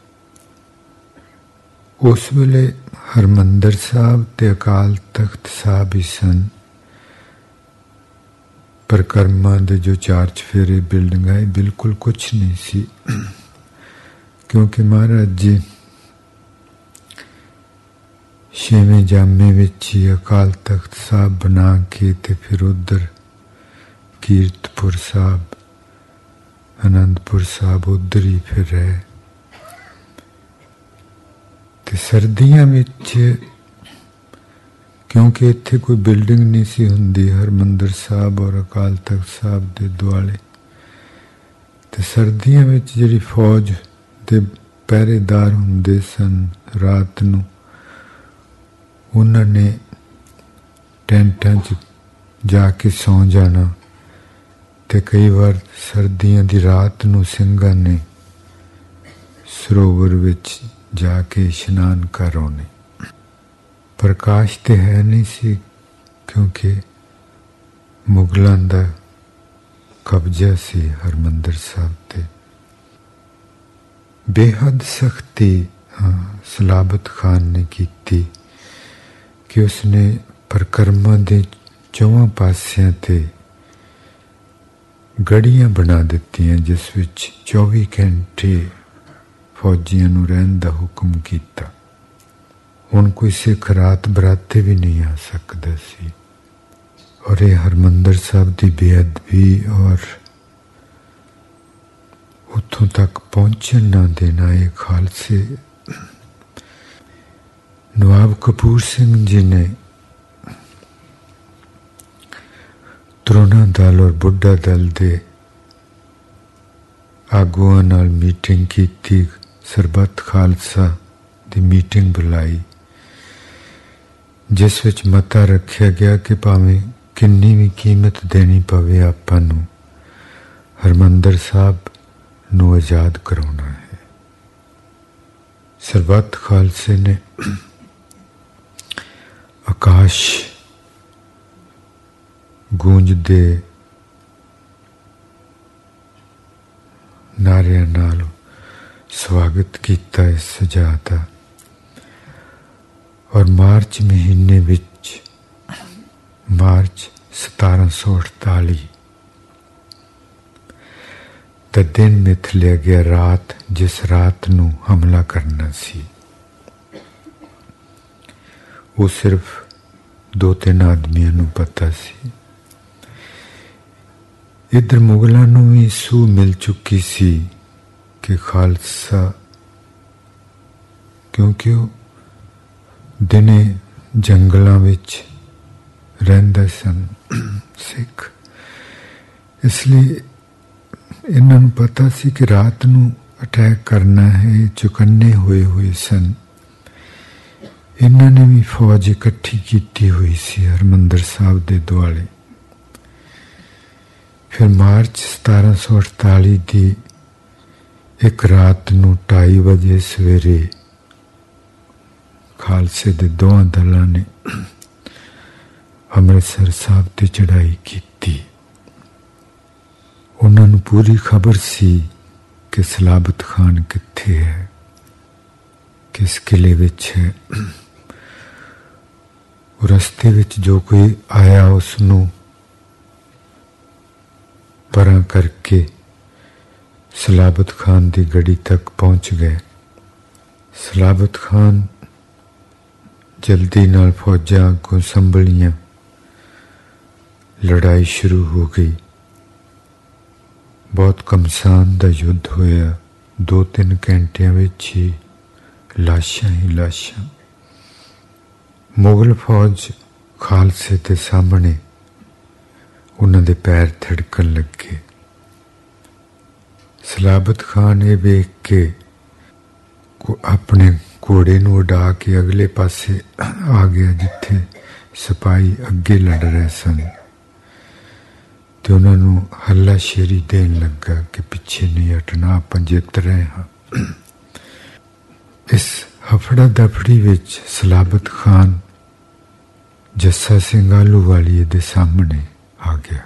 S1: ਉਸ ਵੇਲੇ ਹਰਿਮੰਦਰ ਸਾਹਿਬ ਤੇ ਅਕਾਲ ਤਖਤ ਸਾਹਿਬ ਹੀ ਸਨ। ਪਰਿਕਰਮਾ ਦੇ ਜੋ 4 ਚੁਫੇਰੇ ਬਿਲਡਿੰਗਾਂ, ਇਹ ਬਿਲਕੁਲ ਕੁਛ ਨਹੀਂ ਸੀ, ਕਿਉਂਕਿ ਮਹਾਰਾਜ ਜੀ 6ਵੇਂ ਜਾਮੇ ਵਿੱਚ ਹੀ ਅਕਾਲ ਤਖਤ ਸਾਹਿਬ ਬਣਾ ਕੇ ਤੇ ਫਿਰ ਉੱਧਰ ਕੀਰਤਪੁਰ ਸਾਹਿਬ, ਅਨੰਦਪੁਰ ਸਾਹਿਬ ਉੱਧਰ ਹੀ ਫਿਰ ਰਹੇ। ਤੇ ਸਰਦੀਆਂ ਵਿੱਚ, ਕਿਉਂਕਿ ਇੱਥੇ ਕੋਈ ਬਿਲਡਿੰਗ ਨਹੀਂ ਸੀ ਹੁੰਦੀ ਹਰਿਮੰਦਰ ਸਾਹਿਬ ਔਰ ਅਕਾਲ ਤਖਤ ਸਾਹਿਬ ਦੇ ਦੁਆਲੇ, ਤੇ ਸਰਦੀਆਂ ਵਿੱਚ ਜਿਹੜੀ ਫੌਜ ਦੇ ਪਹਿਰੇਦਾਰ ਹੁੰਦੇ ਸਨ ਰਾਤ ਨੂੰ, ਉਹਨਾਂ ਨੇ ਟੈਂਟਾਂ 'ਚ ਜਾ ਕੇ ਸੌਂ ਜਾਣਾ ਤੇ ਕਈ ਵਾਰ ਸਰਦੀਆਂ ਦੀ ਰਾਤ ਨੂੰ ਸਿੰਘਾਂ ਨੇ ਸਰੋਵਰ ਵਿੱਚ ਜਾ ਕੇ ਇਸ਼ਨਾਨ ਕਰ ਆਉਣੇ। ਪ੍ਰਕਾਸ਼ ਤੇ ਹੈ ਨਹੀਂ ਸੀ, ਕਿਉਂਕਿ ਮੁਗਲਾਂ ਦਾ ਕਬਜ਼ਾ ਸੀ ਹਰਿਮੰਦਰ ਸਾਹਿਬ ਤੇ। ਬੇਹੱਦ ਸਖਤੀ ਸਲਾਬਤ ਖਾਨ ਨੇ ਕੀਤੀ ਕਿ ਉਸਨੇ ਪਰਿਕਰਮਾ ਦੇ ਚੌਹਾਂ ਪਾਸਿਆਂ ਤੇ ਗੜੀਆਂ ਬਣਾ ਦਿੱਤੀਆਂ, ਜਿਸ ਵਿੱਚ 24 ਘੰਟੇ ਫੌਜੀਆਂ ਨੂੰ ਰਹਿਣ ਦਾ ਹੁਕਮ ਕੀਤਾ। ਹੁਣ ਕੋਈ ਸਿੱਖ ਰਾਤ ਬਰਾਤੇ ਵੀ ਨਹੀਂ ਆ ਸਕਦਾ ਸੀ। ਔਰ ਇਹ ਹਰਿਮੰਦਰ ਸਾਹਿਬ ਦੀ ਬੇਅਦਬੀ ਔਰ ਉੱਥੋਂ ਤੱਕ ਪਹੁੰਚਣ ਨਾ ਦੇਣਾ, ਇਹ ਖਾਲਸੇ ਨਵਾਬ ਕਪੂਰ ਸਿੰਘ ਜੀ ਨੇ ਤਰੋਨਾ ਦਲ ਔਰ ਬੁੱਢਾ ਦਲ ਦੇ ਆਗੂਆਂ ਨਾਲ ਮੀਟਿੰਗ ਕੀਤੀ, ਸਰਬੱਤ ਖਾਲਸਾ ਦੀ ਮੀਟਿੰਗ ਬੁਲਾਈ, ਜਿਸ ਵਿੱਚ ਮਤਾ ਰੱਖਿਆ ਗਿਆ ਕਿ ਭਾਵੇਂ ਕਿੰਨੀ ਵੀ ਕੀਮਤ ਦੇਣੀ ਪਵੇ, ਆਪਾਂ ਨੂੰ ਹਰਿਮੰਦਰ ਸਾਹਿਬ ਨੂੰ ਆਜ਼ਾਦ ਕਰਾਉਣਾ ਹੈ। ਸਰਬੱਤ ਖਾਲਸੇ ਨੇ ਆਕਾਸ਼ ਗੂੰਜਦੇ ਨਾਰਿਆਂ ਨਾਲ ਸਵਾਗਤ ਕੀਤਾ ਇਸ ਸੁਝਾਅ ਦਾ। ਔਰ ਮਾਰਚ ਮਹੀਨੇ ਵਿੱਚ, ਮਾਰਚ 1748 ਦਾ ਦਿਨ ਮਿਥ ਲਿਆ ਗਿਆ, ਰਾਤ ਜਿਸ ਰਾਤ ਨੂੰ ਹਮਲਾ ਕਰਨਾ ਸੀ। ਉਹ ਸਿਰਫ 2-3 ਆਦਮੀਆਂ ਨੂੰ ਪਤਾ ਸੀ। ਇੱਧਰ ਮੁਗਲਾਂ ਨੂੰ ਵੀ ਸੂਹ ਮਿਲ ਚੁੱਕੀ ਸੀ ਕਿ ਖਾਲਸਾ, ਕਿਉਂਕਿ ਉਹ ਦਿਨੇ ਜੰਗਲਾਂ ਵਿੱਚ ਰਹਿੰਦੇ ਸਨ ਸਿੱਖ, ਇਸ ਲਈ ਇਹਨਾਂ ਨੂੰ ਪਤਾ ਸੀ ਕਿ ਰਾਤ ਨੂੰ ਅਟੈਕ ਕਰਨਾ ਹੈ। ਚੁਕੰਨੇ ਹੋਏ ਸਨ। ਇਹਨਾਂ ਨੇ ਵੀ ਫੌਜ ਇਕੱਠੀ ਕੀਤੀ ਹੋਈ ਸੀ ਹਰਿਮੰਦਰ ਸਾਹਿਬ ਦੇ ਦੁਆਲੇ। ਫਿਰ ਮਾਰਚ 1748 ਦੀ ਇੱਕ ਰਾਤ ਨੂੰ 2:30 ਵਜੇ ਸਵੇਰੇ ਖਾਲਸੇ ਦੇ ਦੋਹਾਂ ਦਲਾਂ ਨੇ ਅੰਮ੍ਰਿਤਸਰ ਸਾਹਿਬ ਤੇ ਚੜ੍ਹਾਈ ਕੀਤੀ। ਉਹਨਾਂ ਨੂੰ ਪੂਰੀ ਖਬਰ ਸੀ ਕਿ ਸਲਾਬਤ ਖਾਨ ਕਿੱਥੇ ਹੈ, ਕਿਸ ਕਿਲੇ ਵਿੱਚ ਹੈ। ਉਹ ਰਸਤੇ ਵਿੱਚ ਜੋ ਕੋਈ ਆਇਆ ਉਸ ਨੂੰ ਪਰਾਂ ਕਰਕੇ ਸਲਾਬਤ ਖਾਨ ਦੀ ਗੜੀ ਤੱਕ ਪਹੁੰਚ ਗਏ। ਸਲਾਬਤ ਖਾਨ ਜਲਦੀ ਨਾਲ ਫੌਜਾਂ ਕੋ ਸੰਭਲੀਆਂ, ਲੜਾਈ ਸ਼ੁਰੂ ਹੋ ਗਈ। ਬਹੁਤ ਘਮਸਾਨ ਦਾ ਯੁੱਧ ਹੋਇਆ। 2-3 ਘੰਟਿਆਂ ਵਿੱਚ ਹੀ ਲਾਸ਼ਾਂ ਹੀ ਲਾਸ਼ਾਂ। ਮੁਗਲ ਫੌਜ ਖਾਲਸੇ ਦੇ ਸਾਹਮਣੇ ਉਹਨਾਂ ਦੇ ਪੈਰ ਥੜਕਣ ਲੱਗੇ। ਸਲਾਬਤ ਖਾਨ ਇਹ ਵੇਖ ਕੇ ਆਪਣੇ ਘੋੜੇ ਨੂੰ ਉਡਾ ਕੇ ਅਗਲੇ ਪਾਸੇ ਆ ਗਿਆ, ਜਿੱਥੇ ਸਿਪਾਹੀ ਅੱਗੇ ਲੜ ਰਹੇ ਸਨ, ਤੇ ਉਹਨਾਂ ਨੂੰ ਹੱਲਾਸ਼ੇਰੀ ਦੇਣ ਲੱਗਾ ਕਿ ਪਿੱਛੇ ਨਹੀਂ ਹਟਣਾ, ਆਪਾਂ ਜਿੱਤ ਰਹੇ ਹਾਂ। ਇਸ ਹਫੜਾ ਦਫੜੀ ਵਿੱਚ ਸਲਾਬਤ ਖਾਨ ਜੱਸਾ ਸਿੰਘ ਆਹਲੂਵਾਲੀਏ ਦੇ ਸਾਹਮਣੇ ਆ ਗਿਆ।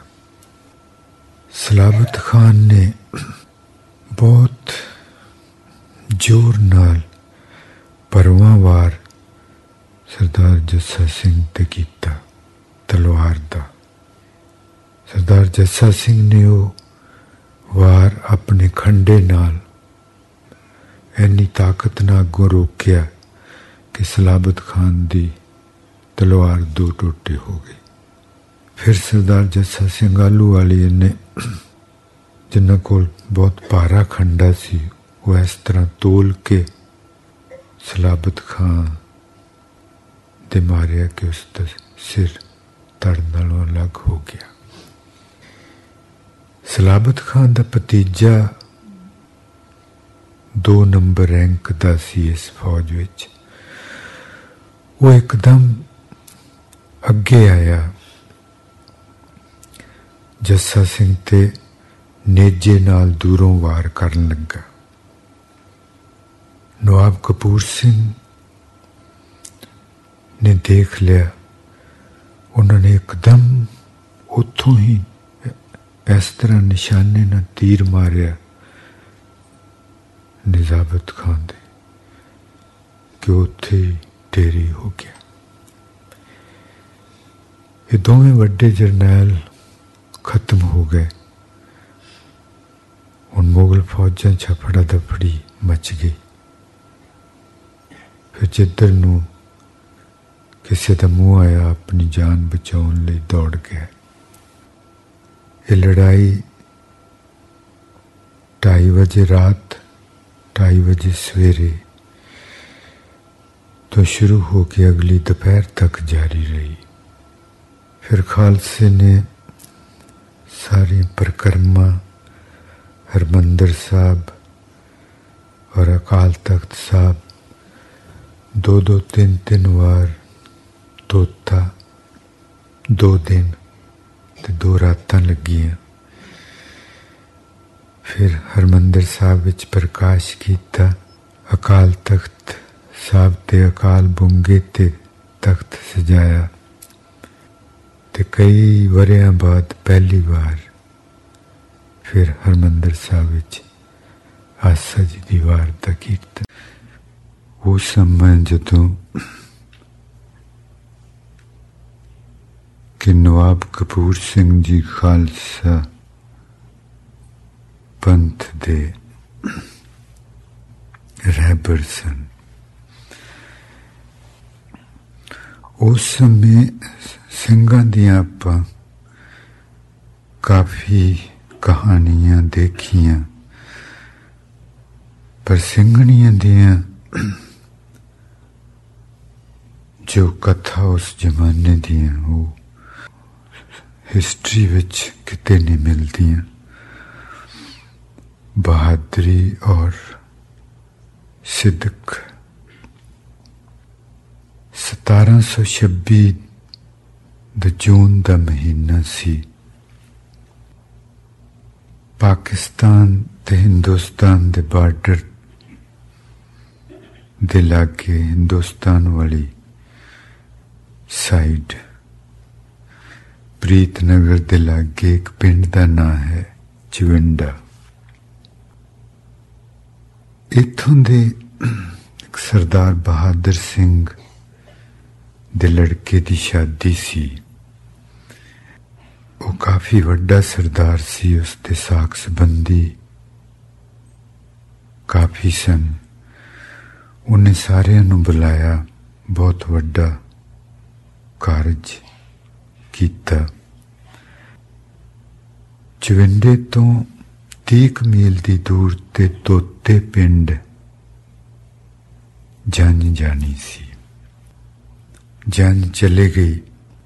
S1: ਸਲਾਬਤ ਖਾਨ ਨੇ ਬਹੁਤ ਜ਼ੋਰ ਨਾਲ ਪਰਵਾਂ ਵਾਰ ਸਰਦਾਰ ਜੱਸਾ ਸਿੰਘ ਤੇ ਕੀਤਾ ਤਲਵਾਰ ਦਾ। ਸਰਦਾਰ ਜੱਸਾ ਸਿੰਘ ਨੇ ਉਹ ਵਾਰ ਆਪਣੇ ਖੰਡੇ ਨਾਲ ਇੰਨੀ ਤਾਕਤ ਨਾਲ ਅੱਗੋਂ ਰੋਕਿਆ ਕਿ ਸਲਾਬਤ ਖਾਨ ਦੀ ਤਲਵਾਰ 2 ਟੋਟੇ ਹੋ ਗਈ। ਫਿਰ ਸਰਦਾਰ ਜੱਸਾ ਸਿੰਘ ਆਹਲੂਵਾਲੀਏ ਨੇ, ਜਿਨ੍ਹਾਂ ਕੋਲ ਬਹੁਤ ਭਾਰਾ ਖੰਡਾ ਸੀ, ਉਹ ਇਸ ਤਰ੍ਹਾਂ ਤੋਲ ਕੇ ਸਲਾਬਤ ਖਾਨ ਦੇ ਮਾਰਿਆ ਕਿ ਉਸ ਦਾ ਸਿਰ ਧੜ ਨਾਲੋਂ ਅਲੱਗ ਹੋ ਗਿਆ। ਸਲਾਬਤ ਖਾਨ ਦਾ ਭਤੀਜਾ 2 ਨੰਬਰ ਰੈਂਕ ਦਾ ਸੀ ਇਸ ਫੌਜ ਵਿੱਚ। ਉਹ ਇੱਕਦਮ ਅੱਗੇ ਆਇਆ। ਜੱਸਾ ਸਿੰਘ ਤੇ ਨੇਜੇ ਨਾਲ ਦੂਰੋਂ ਵਾਰ ਕਰਨ ਲੱਗਾ। ਨਵਾਬ ਕਪੂਰ ਸਿੰਘ ਨੇ ਦੇਖ ਲਿਆ। ਉਹਨਾਂ ਨੇ ਇੱਕਦਮ ਉੱਥੋਂ ਹੀ ਇਸ ਤਰ੍ਹਾਂ ਨਿਸ਼ਾਨੇ ਨਾਲ ਤੀਰ ਮਾਰਿਆ ਨਿਜ਼ਾਬਤ ਖਾਨ ਦੇ ਕਿ ਉੱਥੇ ਹੀ ਢੇਰੀ ਹੋ ਗਿਆ। ਇਹ ਦੋਵੇਂ ਵੱਡੇ ਜਰਨੈਲ ਖਤਮ ਹੋ ਗਏ। ਹੁਣ ਮੁਗਲ ਫੌਜਾਂ ਛਫੜਾ ਦਫੜੀ ਮਚ ਗਈ। ਫਿਰ ਜਿੱਧਰ ਨੂੰ ਕਿਸੇ ਦਾ ਮੂੰਹ ਆਇਆ ਆਪਣੀ ਜਾਨ ਬਚਾਉਣ ਲਈ ਦੌੜ ਗਿਆ। ਇਹ ਲੜਾਈ 2:30 ਵਜੇ ਰਾਤ 2:30 ਵਜੇ ਸਵੇਰੇ ਤੋਂ ਸ਼ੁਰੂ ਹੋ ਕੇ ਅਗਲੀ ਦੁਪਹਿਰ ਤੱਕ ਜਾਰੀ ਰਹੀ। ਫਿਰ ਖਾਲਸੇ ਨੇ ਸਾਰੀ ਪਰਿਕਰਮਾ ਹਰਿਮੰਦਰ ਸਾਹਿਬ ਔਰ ਅਕਾਲ ਤਖਤ ਸਾਹਿਬ 2-2 3-3 ਵਾਰ ਧੋਤਾ। 2 ਦਿਨ ਤੇ 2 ਰਾਤਾਂ ਲੱਗੀਆਂ। ਫਿਰ ਹਰਿਮੰਦਰ ਸਾਹਿਬ ਵਿੱਚ ਪ੍ਰਕਾਸ਼ ਕੀਤਾ। ਅਕਾਲ ਤਖਤ ਸਾਹਿਬ ਤੇ ਅਕਾਲ ਬੁੰਗੇ ਤੇ ਤਖਤ ਸਜਾਇਆ ਤੇ ਕਈ ਵਰ੍ਹਿਆਂ ਬਾਅਦ ਪਹਿਲੀ ਵਾਰ ਫਿਰ ਹਰਿਮੰਦਰ ਸਾਹਿਬ ਵਿੱਚ ਆਸਾ ਜੀ ਦੀ ਵਾਰ ਦਾ ਕੀਰਤਨ। ਉਹ ਸਮਾਂ ਜਦੋਂ ਕਿ ਨਵਾਬ ਕਪੂਰ ਸਿੰਘ ਜੀ ਖਾਲਸਾ ਪੰਥ ਦੇ ਰਹਿਬਰ ਸਨ। ਉਸ ਸਮੇਂ ਸਿੰਘਾਂ ਦੀਆਂ ਆਪਾਂ ਕਾਫੀ ਕਹਾਣੀਆਂ ਦੇਖੀਆਂ, ਪਰ ਸਿੰਘਣੀਆਂ ਦੀਆਂ ਜੋ ਕਥਾ ਉਸ ਜ਼ਮਾਨੇ ਦੀਆਂ ਉਹ ਹਿਸਟਰੀ ਵਿੱਚ ਕਿਤੇ ਨਹੀਂ ਮਿਲਦੀਆਂ। ਬਹਾਦਰੀ ਔਰ ਸਿੱਦਕ 1726 ਦਾ ਜੂਨ ਦਾ ਮਹੀਨਾ ਸੀ। ਪਾਕਿਸਤਾਨ ਤੇ ਹਿੰਦੁਸਤਾਨ ਦੇ ਬਾਰਡਰ ਦੇ ਲਾਗੇ ਹਿੰਦੁਸਤਾਨ ਵਾਲੀ ਸਾਈਡ ਪ੍ਰੀਤਨਗਰ ਦੇ ਲਾਗੇ ਇੱਕ ਪਿੰਡ ਦਾ ਨਾਂ ਹੈ ਚਵਿੰਡਾ। ਇੱਥੋਂ ਦੇ ਇੱਕ ਸਰਦਾਰ ਬਹਾਦਰ ਸਿੰਘ ਦੇ ਲੜਕੇ ਦੀ ਸ਼ਾਦੀ ਸੀ। ਉਹ ਕਾਫੀ ਵੱਡਾ ਸਰਦਾਰ ਸੀ। ਉਸ ਦੇ ਸਾਕ ਸੰਬੰਧੀ ਕਾਫੀ ਸਨ। ਉਹਨੇ ਸਾਰਿਆਂ ਨੂੰ ਬੁਲਾਇਆ, ਬਹੁਤ ਵੱਡਾ ਕਾਰਜ ਕੀਤਾ। ਚਵਿੰਡੇ ਤੋਂ 30 ਮੀਲ ਦੀ ਦੂਰ ਤੇ ਤੋਤੇ ਪਿੰਡ ਜੰਝ ਜਾਣੀ ਸੀ। ਜੰਝ ਚਲੇ ਗਈ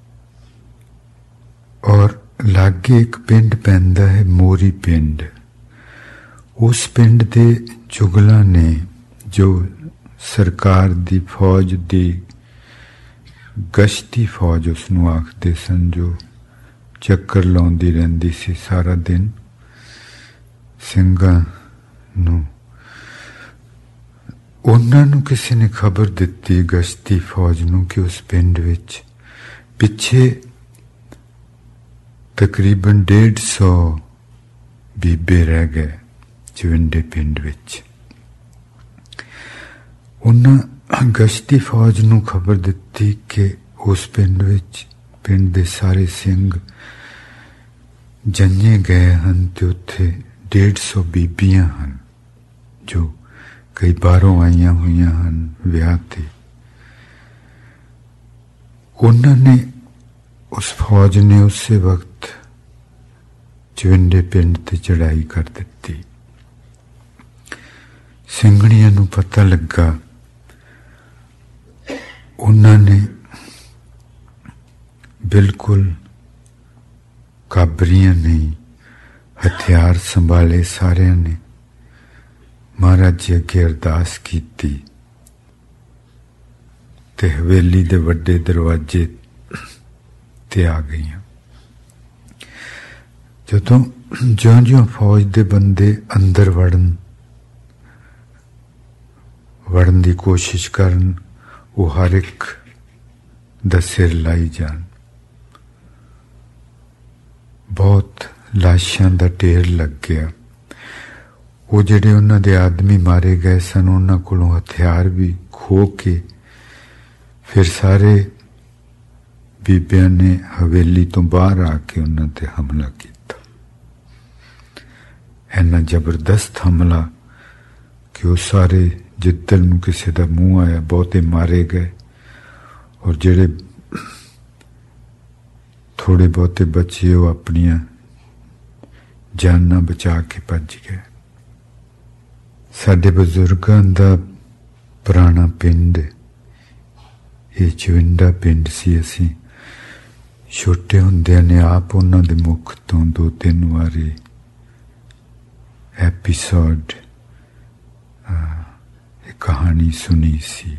S1: ਔਰ ਲਾਗੇ ਇੱਕ ਪਿੰਡ ਪੈਂਦਾ ਹੈ ਮੋਰੀ ਪਿੰਡ। ਉਸ ਪਿੰਡ ਦੇ ਚੁਗਲਾਂ ਨੇ, ਜੋ ਸਰਕਾਰ ਦੀ ਫੌਜ ਦੀ ਗਸ਼ਤੀ ਫੌਜ ਉਸ ਨੂੰ ਆਖਦੇ ਸਨ, ਜੋ ਚੱਕਰ ਲਾਉਂਦੀ ਰਹਿੰਦੀ ਸੀ ਸਾਰਾ ਦਿਨ ਸਿੰਘਾਂ ਨੂੰ, ਉਹਨਾਂ ਨੂੰ ਕਿਸੇ ਨੇ ਖਬਰ ਦਿੱਤੀ ਗਸ਼ਤੀ ਫੌਜ ਨੂੰ ਕਿ ਉਸ ਪਿੰਡ ਵਿੱਚ ਪਿੱਛੇ ਤਕਰੀਬਨ 150 ਬੀਬੇ ਰਹਿ ਗਏ ਚਵਿੰਡੇ ਪਿੰਡ ਵਿੱਚ। ਉਹਨਾਂ ਗਸ਼ਤੀ ਫੌਜ ਨੂੰ ਖਬਰ ਦਿੱਤੀ ਕਿ ਉਸ ਪਿੰਡ ਵਿੱਚ ਪਿੰਡ ਦੇ ਸਾਰੇ ਸਿੰਘ ਜੰਨੇ ਗਏ ਹਨ ਤੇ ਉੱਥੇ 150 ਬੀਬੀਆਂ ਹਨ ਜੋ ਕਈ ਬਾਹਰੋਂ ਆਈਆਂ ਹੋਈਆਂ ਹਨ ਵਿਆਹ ਤੇ। ਉਹਨਾਂ ਨੇ, ਉਸ ਫੌਜ ਨੇ ਉਸੇ ਵਕਤ ਚਵਿੰਡੇ ਪਿੰਡ ਤੇ ਚੜਾਈ ਕਰ ਦਿੱਤੀ। ਸਿੰਘਣੀਆਂ ਨੂੰ ਪਤਾ ਲੱਗਾ। ਉਹਨਾਂ ਨੇ ਬਿਲਕੁਲ ਕਾਬਰੀਆਂ ਨਹੀਂ, ਹਥਿਆਰ ਸੰਭਾਲੇ ਸਾਰਿਆਂ ਨੇ। ਮਹਾਰਾਜ ਜੀ ਅੱਗੇ ਅਰਦਾਸ ਕੀਤੀ ਤੇ ਹਵੇਲੀ ਦੇ ਵੱਡੇ ਦਰਵਾਜ਼ੇ ਤੇ ਆ ਗਈਆਂ। ਜਦੋਂ ਜਿਉਂ-ਜਿਉਂ ਫੌਜ ਦੇ ਬੰਦੇ ਅੰਦਰ ਵੜਨ ਦੀ ਕੋਸ਼ਿਸ਼ ਕਰਨ, ਉਹ ਹਰ ਇੱਕ ਦਾ ਸਿਰ ਲਾਈ ਜਾਣ। ਬਹੁਤ ਲਾਸ਼ਾਂ ਦਾ ਢੇਰ ਲੱਗ ਗਿਆ। ਉਹ ਜਿਹੜੇ ਉਹਨਾਂ ਦੇ ਆਦਮੀ ਮਾਰੇ ਗਏ ਸਨ, ਉਹਨਾਂ ਕੋਲੋਂ ਹਥਿਆਰ ਵੀ ਖੋਹ ਕੇ ਫਿਰ ਸਾਰੇ ਬੀਬਿਆਂ ਨੇ ਹਵੇਲੀ ਤੋਂ ਬਾਹਰ ਆ ਕੇ ਉਹਨਾਂ 'ਤੇ ਹਮਲਾ ਕੀਤਾ। ਇੰਨਾ ਜ਼ਬਰਦਸਤ ਹਮਲਾ ਕਿ ਉਹ ਸਾਰੇ ਜਿੱਧਰ ਨੂੰ ਕਿਸੇ ਦਾ ਮੂੰਹ ਆਇਆ ਬਹੁਤੇ ਮਾਰੇ ਗਏ, ਔਰ ਜਿਹੜੇ ਥੋੜੇ ਬਹੁਤੇ ਬੱਚੇ ਉਹ ਆਪਣੀਆਂ ਜਾਨਾਂ ਬਚਾ ਕੇ ਭੱਜ ਗਏ। ਸਾਡੇ ਬਜ਼ੁਰਗਾਂ ਦਾ ਪੁਰਾਣਾ ਪਿੰਡ ਇਹ ਚਵਿੰਡਾ ਪਿੰਡ ਸੀ। ਅਸੀਂ ਛੋਟੇ ਹੁੰਦਿਆਂ ਨੇ ਆਪ ਉਹਨਾਂ ਦੇ ਮੁੱਖ ਤੋਂ 2-3 ਵਾਰੀ ਐਪੀਸੋਡ ਇਹ ਕਹਾਣੀ ਸੁਣੀ ਸੀ।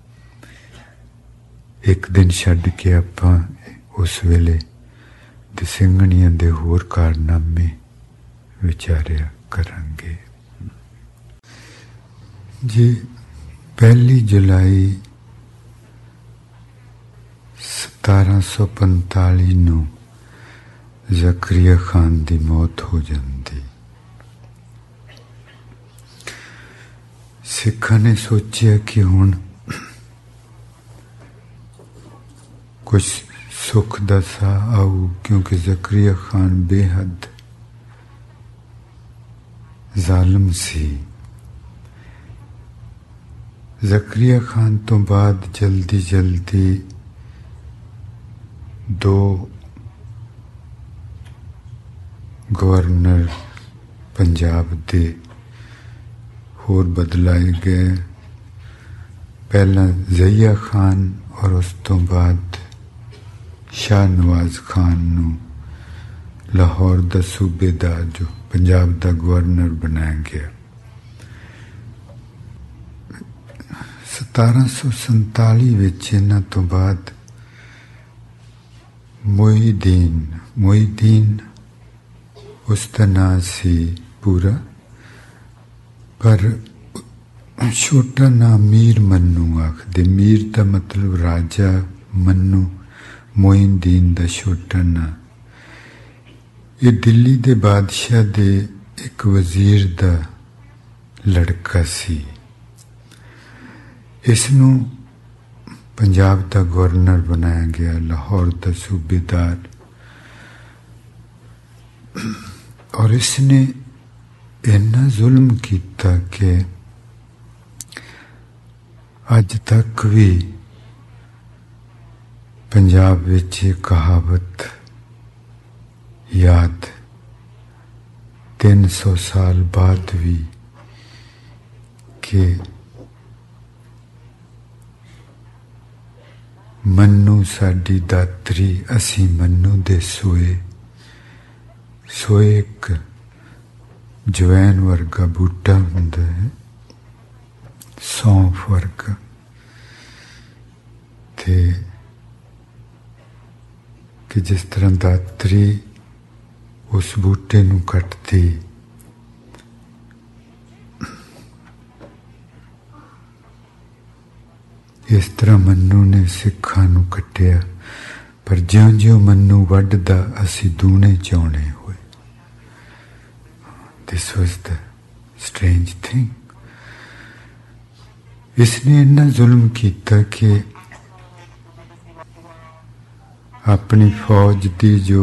S1: ਇੱਕ ਦਿਨ ਛੱਡ ਕੇ ਆਪਾਂ ਉਸ ਵੇਲੇ ਦੇ ਸਿੰਘਣੀਆਂ ਦੇ ਹੋਰ ਕਾਰਨਾਮੇ ਵਿਚਾਰਿਆ ਕਰਾਂਗੇ। ਜੀ 1 ਜੁਲਾਈ 1745 ਨੂੰ ਜ਼ਕਰੀਆ ਖਾਨ ਦੀ ਮੌਤ ਹੋ ਜਾਂਦੀ। ਸਿੱਖਾਂ ਨੇ ਸੋਚਿਆ ਕਿ ਹੁਣ ਕੁਝ ਸੁੱਖ ਦਾ ਸਾਹ ਆਊ, ਕਿਉਂਕਿ ਜ਼ਕਰੀਆ ਖਾਨ ਬੇਹੱਦ ਜ਼ਾਲਿਮ ਸੀ। ਜ਼ਕਰੀਆ ਖਾਨ ਤੋਂ ਬਾਅਦ ਜਲਦੀ 2 ਗਵਰਨਰ ਪੰਜਾਬ ਦੇ ਹੋਰ ਬਦਲਾਏ ਗਏ। ਪਹਿਲਾਂ ਜ਼ਈਆ ਖਾਨ ਔਰ ਉਸ ਤੋਂ ਬਾਅਦ ਸ਼ਾਹ ਨਵਾਜ਼ ਖਾਨ ਨੂੰ ਲਾਹੌਰ ਦਾ ਸੂਬੇਦਾਰ ਜੋ ਪੰਜਾਬ ਦਾ ਗਵਰਨਰ ਬਣਾਇਆ ਗਿਆ। 1747 ਵਿੱਚ ਇਹਨਾਂ ਤੋਂ ਬਾਅਦ ਮੁਈਦੀਨ ਉਸ ਦਾ ਨਾਂ ਸੀ ਪੂਰਾ, ਪਰ ਛੋਟਾ ਨਾਂ ਮੀਰ ਮੰਨੂ ਆਖਦੇ। ਮੀਰ ਦਾ ਮਤਲਬ ਰਾਜਾ, ਮੰਨੂ ਮੁਈਦੀਨ ਦਾ ਛੋਟਾ ਨਾਂ। ਇਹ ਦਿੱਲੀ ਦੇ ਬਾਦਸ਼ਾਹ ਦੇ ਇੱਕ ਵਜ਼ੀਰ ਦਾ ਲੜਕਾ ਸੀ। ਇਸ ਨੂੰ ਪੰਜਾਬ ਦਾ ਗਵਰਨਰ ਬਣਾਇਆ ਗਿਆ, ਲਾਹੌਰ ਦਾ ਸੂਬੇਦਾਰ। ਔਰ ਇਸ ਨੇ ਇੰਨਾ ਜ਼ੁਲਮ ਕੀਤਾ ਕਿ ਅੱਜ ਤੱਕ ਵੀ ਪੰਜਾਬ ਵਿੱਚ ਇਹ ਕਹਾਵਤ ਯਾਦ 300 ਸਾਲ ਬਾਅਦ ਵੀ ਕਿ ਮੰਨੂ ਸਾਡੀ ਦਾਤਰੀ, ਅਸੀਂ ਮੰਨੂ ਦੇ ਸੋਏ। ਇੱਕ ਜਵੈਨ ਵਰਗਾ ਬੂਟਾ ਹੁੰਦਾ ਹੈ, ਸੌਂਫ ਵਰਗਾ, ਤੇ ਕਿ ਜਿਸ ਤਰ੍ਹਾਂ ਦਾਤਰੀ ਉਸ ਬੂਟੇ ਨੂੰ ਕੱਟਦੀ, ਇਸ ਤਰ੍ਹਾਂ ਮੰਨੂ ਨੇ ਸਿੱਖਾਂ ਨੂੰ ਕੱਟਿਆ। ਪਰ ਜਿਉਂ-ਜਿਉਂ ਮੰਨੂ ਵੱਢਦਾ ਅਸੀਂ ਦੂਣੇ ਚਾਉਣੇ ਹੋਏ। This was the strange thing. ਇਸਨੇ ਇੰਨਾ ਜ਼ੁਲਮ ਕੀਤਾ ਕਿ ਆਪਣੀ ਫੌਜ ਦੀ ਜੋ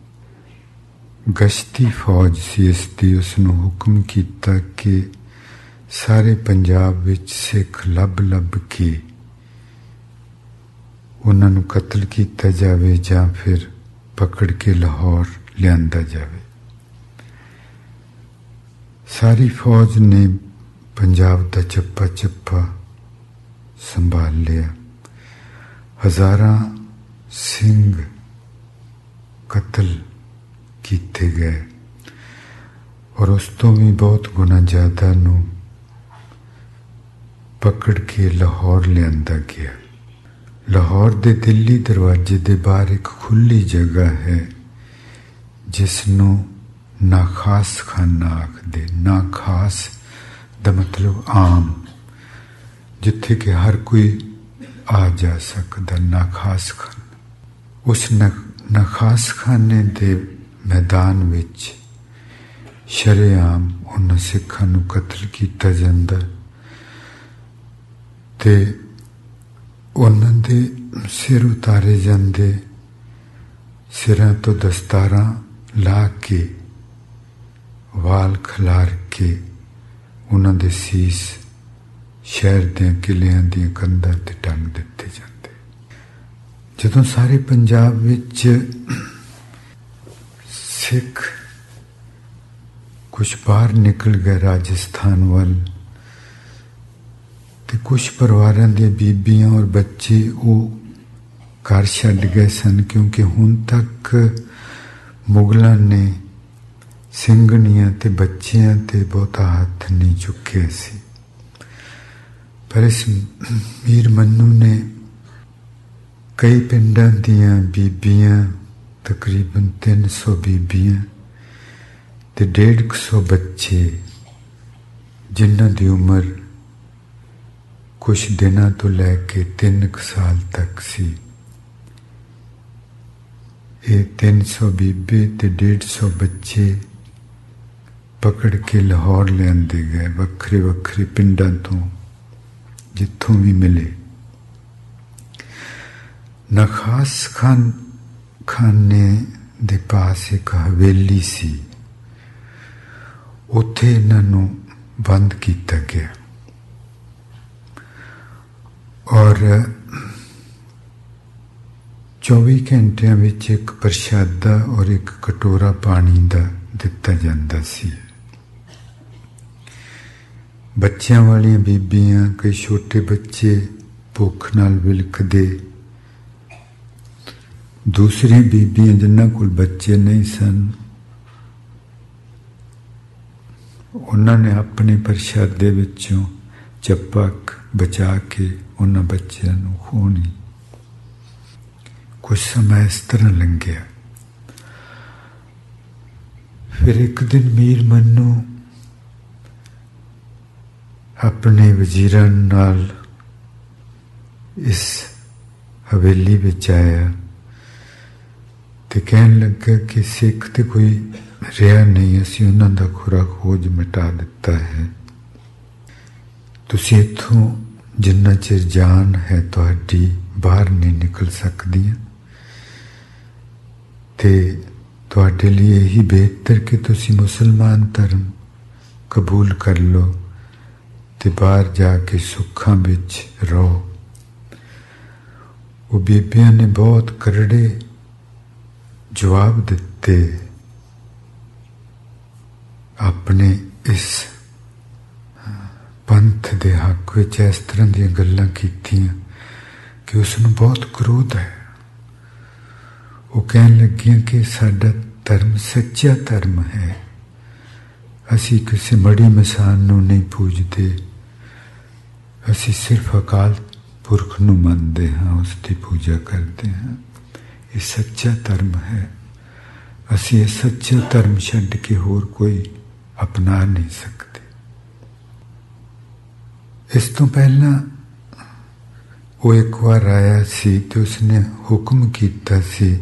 S1: ਗਸ਼ਤੀ ਫੌਜ ਸੀ, ਇਸ ਦੀ ਉਸਨੂੰ ਹੁਕਮ ਕੀਤਾ ਕਿ ਸਾਰੇ ਪੰਜਾਬ ਵਿੱਚ ਸਿੱਖ ਲੱਭ ਕੇ ਉਹਨਾਂ ਨੂੰ ਕਤਲ ਕੀਤਾ ਜਾਵੇ ਜਾਂ ਫਿਰ ਪਕੜ ਕੇ ਲਾਹੌਰ ਲਿਆਂਦਾ ਜਾਵੇ। ਸਾਰੀ ਫੌਜ ਨੇ ਪੰਜਾਬ ਦਾ ਚੱਪਾ ਸੰਭਾਲ ਲਿਆ। ਹਜ਼ਾਰਾਂ ਸਿੰਘ ਕਤਲ ਕੀਤੇ ਗਏ ਔਰ ਉਸ ਤੋਂ ਵੀ ਬਹੁਤ ਗੁਣਾ ਜ਼ਿਆਦਾ ਨੂੰ ਪਕੜ ਕੇ ਲਾਹੌਰ ਲਿਆਂਦਾ ਗਿਆ। ਲਾਹੌਰ ਦੇ ਦਿੱਲੀ ਦਰਵਾਜ਼ੇ ਦੇ ਬਾਹਰ ਇੱਕ ਖੁੱਲ੍ਹੀ ਜਗ੍ਹਾ ਹੈ ਜਿਸ ਨੂੰ ਨਾ ਖਾਸ ਖਾਨਾ ਆਖਦੇ। ਨਾ ਖਾਸ ਦਾ ਮਤਲਬ ਆਮ, ਜਿੱਥੇ ਕਿ ਹਰ ਕੋਈ ਆ ਜਾ ਸਕਦਾ। ਨਾ ਖਾਸ ਖਾਨਾ। ਉਸ ਨਾ ਖਾਸ ਖਾਨੇ ਦੇ ਮੈਦਾਨ ਵਿੱਚ ਸ਼ਰੇਆਮ ਉਹਨਾਂ ਸਿੱਖਾਂ ਨੂੰ ਕਤਲ ਕੀਤਾ ਜਾਂਦਾ ਤੇ ਉਹਨਾਂ ਦੇ ਸਿਰ ਉਤਾਰੇ ਜਾਂਦੇ। ਸਿਰਾਂ ਤੋਂ ਦਸਤਾਰਾਂ ਲਾ ਕੇ, ਵਾਲ ਖਿਲਾਰ ਕੇ ਉਹਨਾਂ ਦੇ ਸੀਸ ਸ਼ਹਿਰ ਦੇ ਕਿਲਿਆਂ ਦੀਆਂ ਕੰਧਾਂ ਤੇ ਟੰਗ ਦਿੱਤੇ ਜਾਂਦੇ। ਜਦੋਂ ਸਾਰੇ ਪੰਜਾਬ ਵਿੱਚ ਸਿੱਖ ਕੁਛ ਬਾਹਰ ਨਿਕਲ ਗਏ ਰਾਜਸਥਾਨ ਵੱਲ, ਤੇ ਕੁਛ ਪਰਿਵਾਰਾਂ ਦੀਆਂ ਬੀਬੀਆਂ ਔਰ ਬੱਚੇ ਉਹ ਘਰ ਛੱਡ ਗਏ ਸਨ, ਕਿਉਂਕਿ ਹੁਣ ਤੱਕ ਮੁਗਲਾਂ ਨੇ ਸਿੰਘਣੀਆਂ ਤੇ ਬੱਚਿਆਂ ਤੇ ਬਹੁਤਾ ਹੱਥ ਨਹੀਂ ਚੁੱਕਿਆ ਸੀ। ਪਰ ਇਸ ਮੀਰ ਮੰਨੂ ਨੇ ਕਈ ਪਿੰਡਾਂ ਦੀਆਂ ਬੀਬੀਆਂ, ਤਕਰੀਬਨ 300 ਬੀਬੀਆਂ ਤੇ 150 ਬੱਚੇ, ਜਿਨ੍ਹਾਂ ਦੀ ਉਮਰ ਕੁਛ ਦਿਨਾਂ ਤੋਂ ਲੈ ਕੇ 3 ਸਾਲ ਤੱਕ ਸੀ, ਇਹ 300 ਬੀਬੀ ਤੇ 150 ਬੱਚੇ ਪਕੜ ਕੇ ਲਾਹੌਰ ਲਿਆਂਦੇ ਗਏ, ਵੱਖਰੇ ਵੱਖਰੇ ਪਿੰਡਾਂ ਤੋਂ, ਜਿੱਥੋਂ ਵੀ ਮਿਲੇ। ਨਖਾਸ ਖਾਨੇ ਦੇ ਪਾਸ ਇੱਕ ਹਵੇਲੀ ਸੀ, ਉੱਥੇ ਇਹਨਾਂ ਨੂੰ ਬੰਦ ਕੀਤਾ ਗਿਆ ਔਰ 24 ਘੰਟਿਆਂ ਵਿੱਚ ਇੱਕ ਪ੍ਰਸ਼ਾਦਾ ਔਰ ਇੱਕ ਕਟੋਰਾ ਪਾਣੀ ਦਾ ਦਿੱਤਾ ਜਾਂਦਾ ਸੀ। ਬੱਚਿਆਂ ਵਾਲੀਆਂ ਬੀਬੀਆਂ, ਕਈ ਛੋਟੇ ਬੱਚੇ ਭੁੱਖ ਨਾਲ ਵਿਲਕਦੇ। ਦੂਸਰੀਆਂ ਬੀਬੀਆਂ ਜਿਨ੍ਹਾਂ ਕੋਲ ਬੱਚੇ ਨਹੀਂ ਸਨ, ਉਹਨਾਂ ਨੇ ਆਪਣੇ ਪ੍ਰਸ਼ਾਦੇ ਵਿੱਚੋਂ ਚੱਪਕ ਬਚਾ ਕੇ ਉਹਨਾਂ ਬੱਚਿਆਂ ਨੂੰ ਖਵਾਉਣੀ। ਕੁਝ ਸਮਾਂ ਇਸ ਤਰ੍ਹਾਂ ਲੰਘਿਆ। ਫਿਰ ਇੱਕ ਦਿਨ ਮੀਰ ਮੰਨੂ ਆਪਣੇ ਵਜ਼ੀਰਾਂ ਨਾਲ ਇਸ ਹਵੇਲੀ ਵਿੱਚ ਆਇਆ ਤੇ ਕਹਿਣ ਲੱਗਾ ਕਿ ਸਿੱਖ ਤੇ ਕੋਈ ਰਿਹਾ ਨਹੀਂ, ਅਸੀਂ ਉਹਨਾਂ ਦਾ ਖੁਰਾ ਖੋਜ ਮਿਟਾ ਦਿੱਤਾ ਹੈ। ਤੁਸੀਂ ਇੱਥੋਂ ਜਿੰਨਾ ਚਿਰ ਜਾਨ ਹੈ ਤੁਹਾਡੀ ਬਾਹਰ ਨਹੀਂ ਨਿਕਲ ਸਕਦੀਆਂ, ਤੇ ਤੁਹਾਡੇ ਲਈ ਇਹੀ ਬਿਹਤਰ ਕਿ ਤੁਸੀਂ ਮੁਸਲਮਾਨ ਧਰਮ ਕਬੂਲ ਕਰ ਲਓ ਤੇ ਬਾਹਰ ਜਾ ਕੇ ਸੁੱਖਾਂ ਵਿੱਚ ਰਹੋ। ਉਹ ਬੀਬੀਆਂ ਨੇ ਬਹੁਤ ਕਰੜੇ ਜਵਾਬ ਦਿੱਤੇ, ਆਪਣੇ ਇਸ ਪੰਥ ਦੇ ਹੱਕ ਵਿੱਚ ਇਸ ਤਰ੍ਹਾਂ ਦੀਆਂ ਗੱਲਾਂ ਕੀਤੀਆਂ ਕਿ ਉਸ ਨੂੰ ਬਹੁਤ ਕ੍ਰੋਧ ਹੈ। ਉਹ ਕਹਿਣ ਲੱਗੀਆਂ ਕਿ ਸਾਡਾ ਧਰਮ ਸੱਚਾ ਧਰਮ ਹੈ, ਅਸੀਂ ਕਿਸੇ ਮੜੀ ਮਸਾਨ ਨੂੰ ਨਹੀਂ ਪੂਜਦੇ, ਅਸੀਂ ਸਿਰਫ ਅਕਾਲ ਪੁਰਖ ਨੂੰ ਮੰਨਦੇ ਹਾਂ, ਉਸ ਦੀ ਪੂਜਾ ਕਰਦੇ ਹਾਂ। ਇਹ ਸੱਚਾ ਧਰਮ ਹੈ, ਅਸੀਂ ਇਹ ਸੱਚਾ ਧਰਮ ਛੱਡ ਕੇ ਹੋਰ ਕੋਈ ਅਪਣਾ ਨਹੀਂ ਸਕਦੇ। ਇਸ ਤੋਂ ਪਹਿਲਾਂ ਉਹ ਇੱਕ ਵਾਰ ਆਇਆ ਸੀ ਤੇ ਉਸਨੇ ਹੁਕਮ ਕੀਤਾ ਸੀ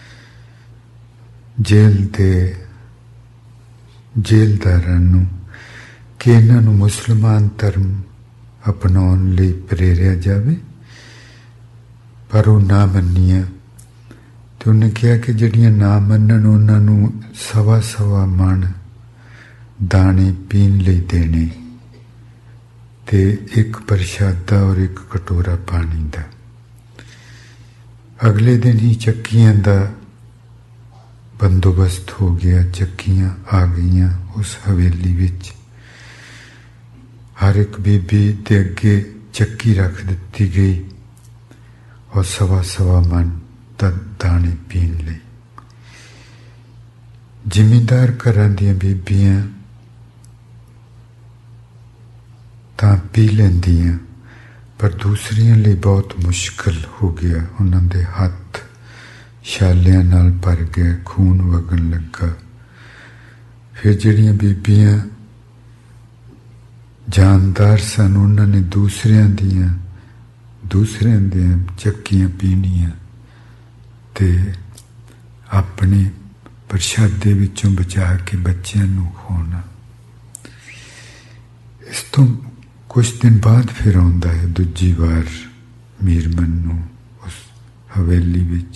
S1: ਜੇਲਦਾਰਾਂ ਨੂੰ ਕਿ ਇਹਨਾਂ ਨੂੰ ਮੁਸਲਮਾਨ ਧਰਮ ਅਪਣਾਉਣ ਲਈ ਪ੍ਰੇਰਿਆ ਜਾਵੇ, ਪਰ ਉਹ ਨਾ ਮੰਨੀਆਂ। ਤੇ ਉਹਨੇ ਕਿਹਾ ਕਿ ਜਿਹੜੀਆਂ ਨਾ ਮੰਨਣ ਉਹਨਾਂ ਨੂੰ 1.25 ਮਣ ਦਾਣੇ ਪੀਣ ਲਈ ਦੇਣੇ ਤੇ ਇੱਕ ਪ੍ਰਸ਼ਾਦਾ ਔਰ ਇੱਕ ਕਟੋਰਾ ਪਾਣੀ ਦਾ। ਅਗਲੇ ਦਿਨ ਹੀ ਚੱਕੀਆਂ ਦਾ ਬੰਦੋਬਸਤ ਹੋ ਗਿਆ, ਚੱਕੀਆਂ ਆ ਗਈਆਂ ਉਸ ਹਵੇਲੀ ਵਿੱਚ। ਹਰ ਇੱਕ ਬੀਬੀ ਦੇ ਅੱਗੇ ਚੱਕੀ ਰੱਖ ਦਿੱਤੀ ਗਈ ਔਰ 1.25 ਮਣ ਦਾਣੇ ਪੀਣ ਲਈ। ਜ਼ਿਮੀਂਦਾਰ ਘਰਾਂ ਦੀਆਂ ਬੀਬੀਆਂ ਤਾਂ ਪੀ ਲੈਂਦੀਆਂ, ਪਰ ਦੂਸਰੀਆਂ ਲਈ ਬਹੁਤ ਮੁਸ਼ਕਲ ਹੋ ਗਿਆ। ਉਹਨਾਂ ਦੇ ਹੱਥ ਛਾਲਿਆਂ ਨਾਲ ਭਰ ਗਏ, ਖੂਨ ਵਗਣ ਲੱਗਾ फिर जिहड़ियां बीबियां जानदार सन उन्होंने दूसरियां दियां चक्कियां पीनियां ते अपने प्रशादे विचों बचा के बच्चों नूं खवाउणा। इस तो कुछ दिन बाद फिर आउंदा है दूजी बार मीरमन नूं उस हवेली विच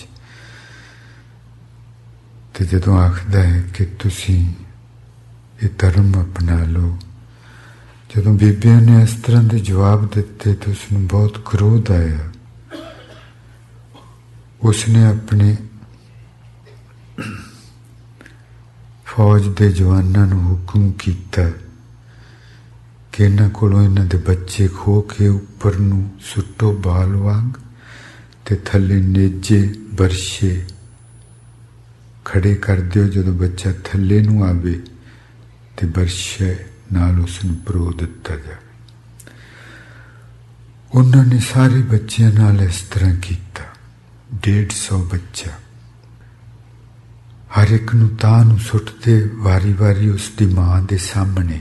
S1: ते जदों आखदा है कि तुसीं ये धर्म अपना लो। जदों बीबियां ने इस तरह के जवाब दिते तो उसनूं बहुत क्रोध आया। उसने अपने फौज के जवानों नूं हुक्म किया कि इन्हां कोलों इन्हां दे बच्चे खो के उपर नूं सुट्टो बाल वांग ते थले नेजे बरछे खड़े कर दिओ। जदों बच्चा थले नूं आवे ते बरछे नाल उसनूं परो दिता जाए। उन्होंने सारे बच्चों नाल इस तरह किया। 150 बच्चा हर एक नूं तां नूं सुटते वारी वारी उसकी मां के सामने।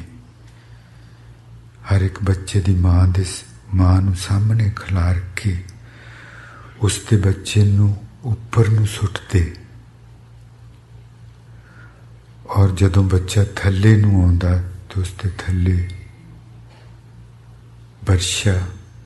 S1: हर एक बच्चे की मां नूं सामने खिलार के उसके बच्चे नूं उपर नूं सुटते और जदों बच्चा थले नूं आउंदा तो उसके थले बरछा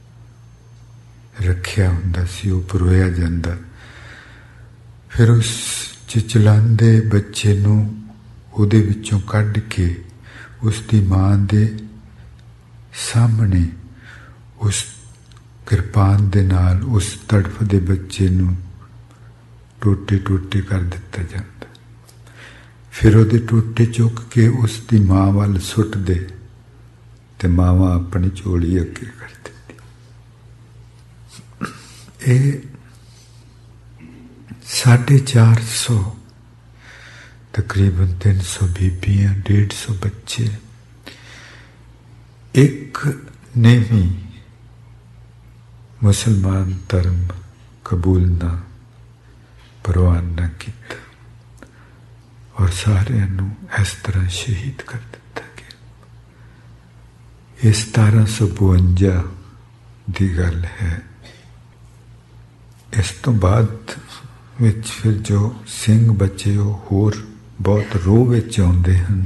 S1: रखिया हुंदा सी, वो परोया जांदा। फिर उस चिचलांदे बच्चे नूं उहदे विचों कढ के उसकी मां दे सामने उस किरपान दे नाल उस तड़फदे बच्चे नूं टोटे टोटे कर दिता जाता। फिर उहदे टोटे चुक के उसकी मां वाल सुट दे ते मावां अपनी झोली अगे कर देती। ये 450 तकरीबन 300 बीबियां 150 बच्चे एक ने भी मुसलमान धर्म कबूल ना परवान न किया और सारे नूं इस तरह शहीद कर दिता गया। ये 1752 की गल है। इस तो बाद विच फिर जो सिंह बचे वो होर बहुत रोह विच आउंदे हन।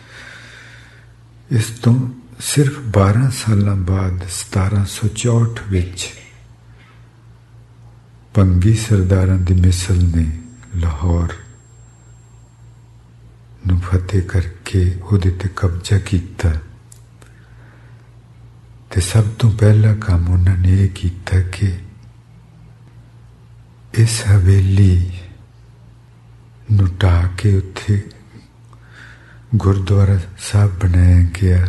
S1: इस तो सिर्फ 12 साल बाद 1764 विच भंगी सरदारां दी मिसल ने लाहौर नूं फतेह करके उहदे ते कब्जा किया ते सब तो पहला काम उन्होंने ये किया कि इस हवेली नूं ढाह के उत्थे गुरुद्वारा साहब बनाया गया।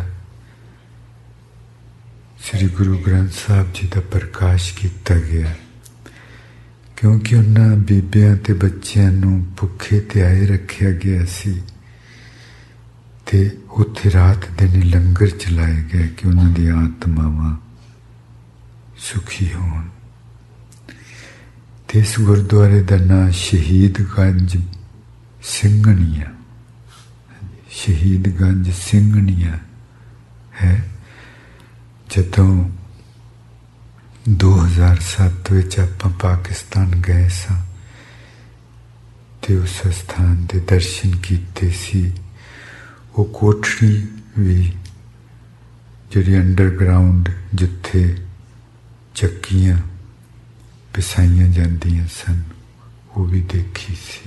S1: श्री गुरु ग्रंथ साहब जी का प्रकाश किया गया क्योंकि उन्हां बीबियां ते बच्चियां नूं भुखे ते आए रखिया गया सी ते उत्थे रात दिन लंगर चलाए गए कि उन्हां दी आत्मावां सुखी होण। ते इस गुरुद्वारे का नाम शहीदगंज ਸਿੰਘਣੀਆਂ शहीदगंज ਸਿੰਘਣੀਆਂ है। जदों 2007 विच आपां पाकिस्तान गए सां ते उस स्थान दे दर्शन कीते सी। वो कोठड़ी भी जिहड़ी अंडरग्राउंड जिथे चक्कियां पिसाइयां जांदियां सन वो भी देखी सी।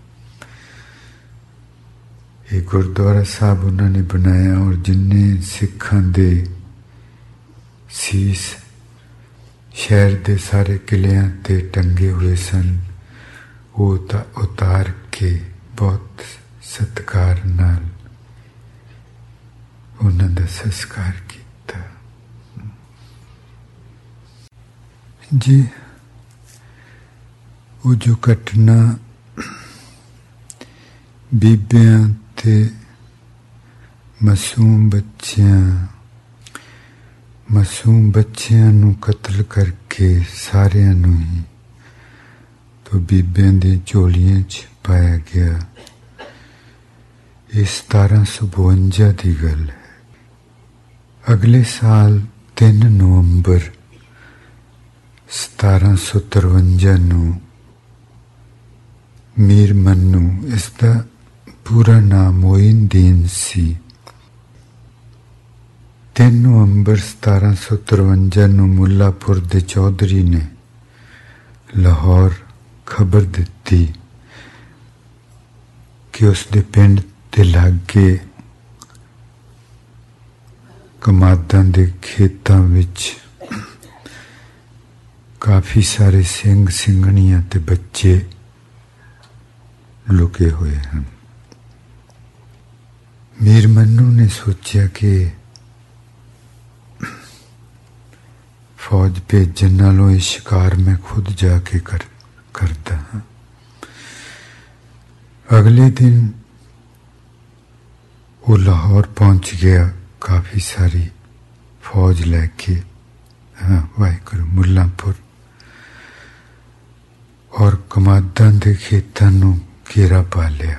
S1: ये गुरुद्वारा साहब उन्होंने बनाया और जिन्ने सिखां दे सीस शहर दे सारे किलियां ते टंगे हुए सन वो उतार के बहुत सत्कार नाल उन्हां दा संस्कार किया। जी वो जो घटना बीबियां ते मासूम बच्चियां नूं कतल करके सारियां नूं ही तो बीबियां दी झोलियां च पाया गया। ਇਹ 1752 ਦੀ ਗੱਲ ਹੈ। ਅਗਲੇ ਸਾਲ 3 ਨਵੰਬਰ 1753 ਨੂੰ ਮੀਰ ਮੰਨੂ, ਇਸ ਦਾ ਪੂਰਾ ਨਾਮ ਮੋਇਨਦੀਨ ਸੀ, 3 ਨਵੰਬਰ 1753 ਨੂੰ ਮੁੱਲਾਪੁਰ ਦੇ ਚੌਧਰੀ ਨੇ ਲਾਹੌਰ ਖਬਰ ਦਿੱਤੀ ਕਿ ਉਸ ਦੇ ਪਿੰਡ ਦੇ ਲਾਗੇ ਕਮਾਦਾਂ ਦੇ ਖੇਤਾਂ ਵਿੱਚ ਕਾਫੀ ਸਾਰੇ ਸਿੰਘ ਸਿੰਘਣੀਆਂ ਤੇ ਬੱਚੇ ਲੁਕੇ ਹੋਏ ਹਨ। ਮੀਰ ਮੰਨੂ ਨੇ ਸੋਚਿਆ ਕਿ ਫੌਜ ਭੇਜਣ ਨਾਲੋਂ ਇਹ ਸ਼ਿਕਾਰ ਮੈਂ ਖੁਦ ਜਾ ਕੇ ਕਰਦਾ ਹਾਂ। ਅਗਲੇ ਦਿਨ ਉਹ ਲਾਹੌਰ ਪਹੁੰਚ ਗਿਆ, ਕਾਫੀ ਸਾਰੀ ਫੌਜ ਲੈ ਕੇ, ਵਾਹਿਗੁਰੂ, ਮੁੱਲਾਂਪੁਰ, ਔਰ ਕਮਾਦਾਂ ਦੇ ਖੇਤਾਂ ਨੂੰ ਘੇਰਾ ਪਾ ਲਿਆ।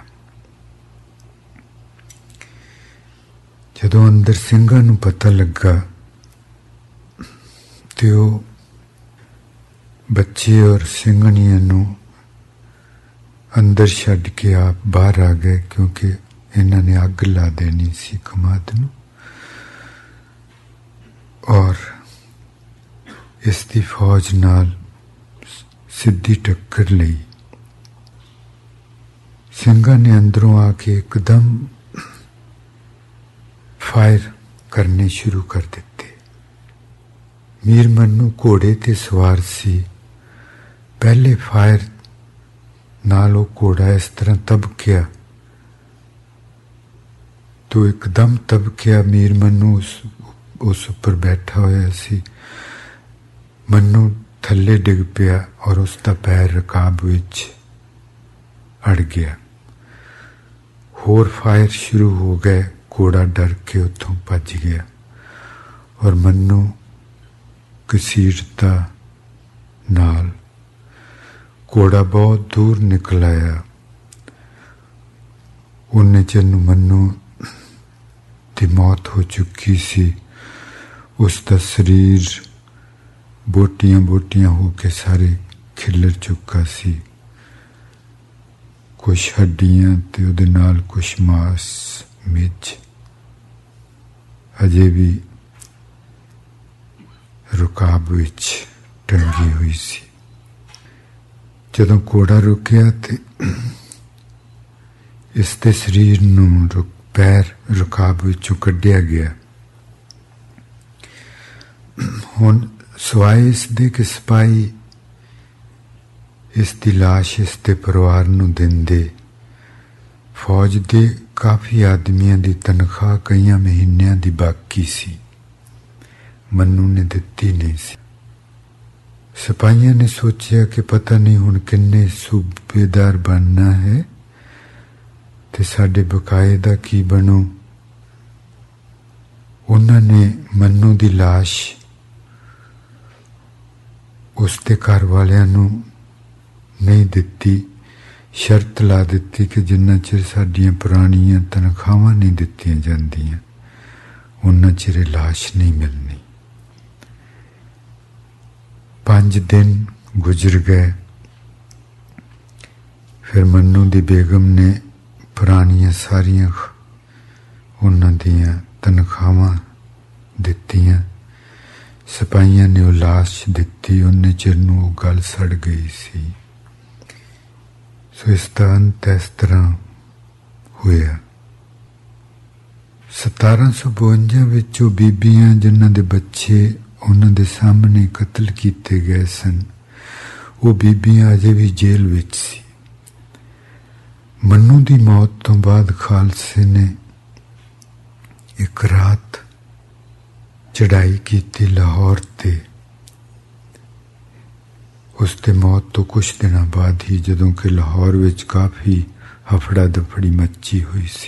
S1: ਜਦੋਂ ਅੰਦਰ ਸਿੰਘਾਂ ਨੂੰ ਪਤਾ ਲੱਗਾ ਤੇ ਉਹ ਬੱਚੇ ਔਰ ਸਿੰਘਣੀਆਂ ਨੂੰ ਅੰਦਰ ਛੱਡ ਕੇ ਆਪ ਬਾਹਰ ਆ ਗਏ, ਕਿਉਂਕਿ ਇਹਨਾਂ ਨੇ ਅੱਗ ਲਾ ਦੇਣੀ ਸੀ ਕਮਾਦ ਨੂੰ। ਔਰ ਇਸ ਦੀ ਫੌਜ ਨਾਲ ਸਿੱਧੀ ਟੱਕਰ ਲਈ। ਸਿੰਘਾਂ ਨੇ ਅੰਦਰੋਂ ਆ ਕੇ ਇੱਕਦਮ ਫਾਇਰ ਕਰਨੇ ਸ਼ੁਰੂ ਕਰ ਦਿੱਤੇ। ਮੀਰ ਮੰਨੂ ਘੋੜੇ ਤੇ ਸਵਾਰ ਸੀ। ਪਹਿਲੇ ਫਾਇਰ ਨਾਲ ਉਹ ਘੋੜਾ ਇਸ ਤਰ੍ਹਾਂ ਤਬਕਿਆ, ਤੋ ਇੱਕਦਮ ਤਬਕਿਆ। ਮੀਰ ਮੰਨੂ ਉਸ ਉੱਪਰ ਬੈਠਾ ਹੋਇਆ ਸੀ। ਮੰਨੂ ਥੱਲੇ ਡਿੱਗ ਪਿਆ ਔਰ ਉਸ ਦਾ ਪੈਰ ਰਕਾਬ ਵਿੱਚ ਅੜ ਗਿਆ। ਹੋਰ ਫਾਇਰ ਸ਼ੁਰੂ ਹੋ ਗਏ। ਘੋੜਾ ਡਰ ਕੇ ਉੱਥੋਂ ਭੱਜ ਗਿਆ ਔਰ ਮੰਨੂ ਘਸੀਟਦਾ ਨਾਲ ਘੋੜਾ ਬਹੁਤ ਦੂਰ ਨਿਕਲ ਆਇਆ। ਉਹਨੇ ਚਿਰ ਨੂੰ ਮੰਨੂ ਦੀ ਮੌਤ ਹੋ ਚੁੱਕੀ ਸੀ। ਉਸ ਦਾ ਸਰੀਰ ਬੋਟੀਆਂ ਬੋਟੀਆਂ ਹੋ ਕੇ ਸਾਰੇ ਖਿਲਰ ਚੁੱਕਾ ਸੀ। ਕੁਛ ਹੱਡੀਆਂ ਤੇ ਉਹਦੇ ਨਾਲ ਕੁਛ ਮਾਸ ਮਿੱਝ ਅਜੇ ਵੀ ਰੁਕਾਬ ਵਿੱਚ ਟੰਗੀ ਹੋਈ ਸੀ। ਜਦੋਂ ਘੋੜਾ ਰੁਕਿਆ ਤੇ ਇਸ ਦੇ ਸਰੀਰ ਨੂੰ ਪੈਰ ਰੁਕਾਬ ਵਿੱਚੋਂ ਕੱਢਿਆ ਗਿਆ। ਹੁਣ ਸਵਾਏ ਇਸ ਦੇ ਕਿ ਸਿਪਾਹੀ ਇਸ ਦੀ ਲਾਸ਼ ਇਸ ਦੇ ਪਰਿਵਾਰ ਨੂੰ ਦਿੰਦੇ। ਫੌਜ ਦੇ ਕਾਫੀ ਆਦਮੀਆਂ ਦੀ ਤਨਖਾਹ ਕਈਆਂ ਮਹੀਨਿਆਂ ਦੀ ਬਾਕੀ ਸੀ, ਮੰਨੂ ਨੇ ਦਿੱਤੀ ਨਹੀਂ ਸੀ। ਸਿਪਾਹੀਆਂ ਨੇ ਸੋਚਿਆ ਕਿ ਪਤਾ ਨਹੀਂ ਹੁਣ ਕਿੰਨੇ ਸੂਬੇਦਾਰ ਬਣਨਾ ਹੈ ਤੇ ਸਾਡੇ ਬਕਾਏ ਦਾ ਕੀ ਬਣੂ। ਉਹਨਾਂ ਨੇ ਮੰਨੂ ਦੀ ਲਾਸ਼ ਉਸ ਦੇ ਘਰ ਵਾਲਿਆਂ ਨੂੰ ਨਹੀਂ ਦਿੱਤੀ। ਸ਼ਰਤ ਲਾ ਦਿੱਤੀ ਕਿ ਜਿੰਨਾ ਚਿਰ ਸਾਡੀਆਂ ਪੁਰਾਣੀਆਂ ਤਨਖਾਹਾਂ ਨਹੀਂ ਦਿੱਤੀਆਂ ਜਾਂਦੀਆਂ ਉਹਨਾਂ ਚਿਰ ਲਾਸ਼ ਨਹੀਂ ਮਿਲਣੀ। 5 ਦਿਨ ਗੁਜ਼ਰ ਗਏ। ਫਿਰ ਮੰਨੂ ਦੀ ਬੇਗਮ ਨੇ ਪੁਰਾਣੀਆਂ ਸਾਰੀਆਂ ਉਹਨਾਂ ਦੀਆਂ ਤਨਖਾਹਾਂ ਦਿੱਤੀਆਂ। ਸਿਪਾਹੀਆਂ ਨੇ ਉਹ ਲਾਸ਼ ਦਿੱਤੀ। ਉਹਨੇ ਚਿਰ ਨੂੰ ਉਹ ਗੱਲ ਸੜ ਗਈ ਸੀ। ਸੋ ਇਸ ਦਾ ਅੰਤ ਇਸ ਤਰ੍ਹਾਂ ਹੋਇਆ। 1752 ਵਿੱਚ ਉਹ ਬੀਬੀਆਂ ਜਿਨ੍ਹਾਂ ਦੇ ਬੱਚੇ ਉਹਨਾਂ ਦੇ ਸਾਹਮਣੇ ਕਤਲ ਕੀਤੇ ਗਏ ਸਨ, ਉਹ ਬੀਬੀਆਂ ਅਜੇ ਵੀ ਜੇਲ੍ਹ ਵਿੱਚ ਸੀ। ਮੰਨੂ ਦੀ ਮੌਤ ਤੋਂ ਬਾਅਦ ਖਾਲਸੇ ਨੇ ਇੱਕ ਰਾਤ ਚੜ੍ਹਾਈ ਕੀਤੀ ਲਾਹੌਰ ਤੇ। ਉਸ ਦੀ ਮੌਤ ਤੋਂ ਕੁਛ ਦਿਨਾਂ ਬਾਅਦ ਹੀ, ਜਦੋਂ ਕਿ ਲਾਹੌਰ ਵਿੱਚ ਕਾਫੀ ਹਫੜਾ ਦਫੜੀ ਮੱਚੀ ਹੋਈ ਸੀ,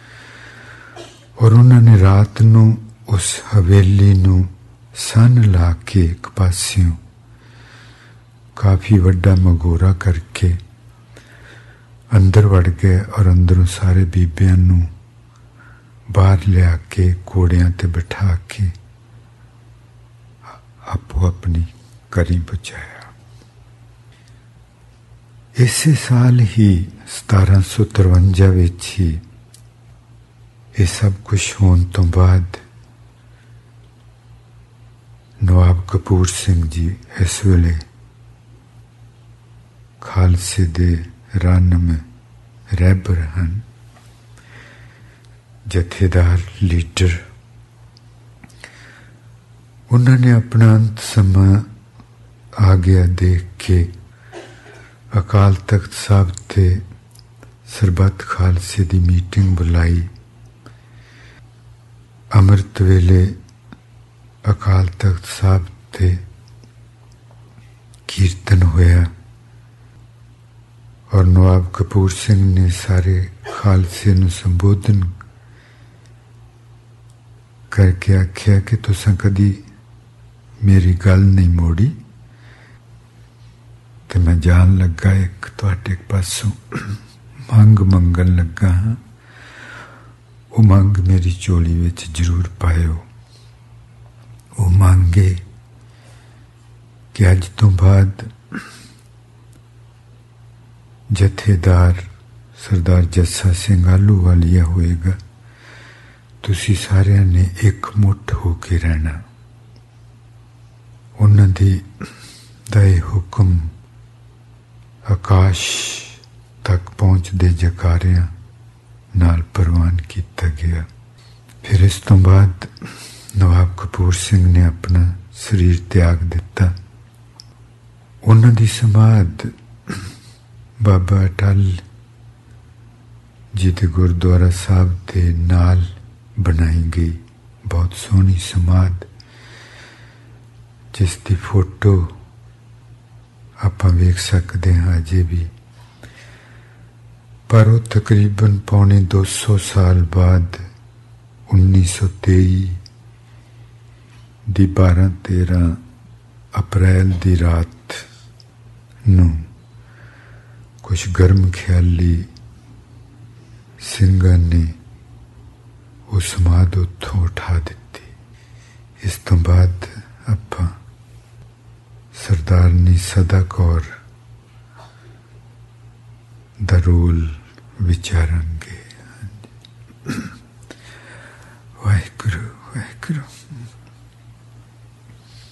S1: ਔਰ ਉਹਨਾਂ ਨੇ ਰਾਤ ਨੂੰ ਉਸ ਹਵੇਲੀ ਨੂੰ ਸੰਨ ਲਾ ਕੇ ਇੱਕ ਪਾਸਿਓਂ ਕਾਫੀ ਵੱਡਾ ਮਗੋਰਾ ਕਰਕੇ अंदर वड़ गए और अंदरों सारे बीबियां नूं बाहर लिया के घोड़ियां ते बिठा के आपो अपनी करी पहुंचाया। इसे साल ही 1753 विच ही ये सब कुछ होने तो बाद नवाब कपूर सिंह जी इस वेले खालसे दे रन में रहबर हैं, जथेदार लीडर। उन्होंने अपना अंत समय आ गया देख के अकाल तख्त साहब थे सरबत खालसे दी मीटिंग बुलाई। अमृत वेले अकाल तख्त साहब थे कीर्तन होया और नवाब कपूर सिंह ने सारे खालसे नूं संबोधन करके आख्या कि तुसां कदी मेरी गल नहीं मोड़ी तो मैं जान लगा एक तुहाडे पासों मंग मंगन लगा हाँ, वो मंग मेरी झोली विच जरूर पायो। वो मांगे कि अज तो बाद जथेदार सरदार जस्सा सिंह आलूवालिया होएगा, तुसी सारिਆਂ ने एक मुठ होके रहना। उन्हां दी दए हुक्म आकाश तक पहुंचदे जकारियां नाल परवान किया गया। फिर इस तो बाद नवाब कपूर सिंह ने अपना शरीर त्याग दिता। उन्हां दी समाध बाबा अटल जी दे गुरुद्वारा साहब दे नाल बनाई गई। बहुत सोहनी समाध जिसकी फोटो आप वेख सकते हैं अजे भी। पर वो तकरीबन पौने 200 साल बाद 1923 दी 12-13 अप्रैल दी रात नूं कुछ गर्म ख्याली सिंघां ने वो समाध उत्थों उठा दिती। इस तो बाद आपां सरदारनी सदा कौर दा रोल विचारांगे।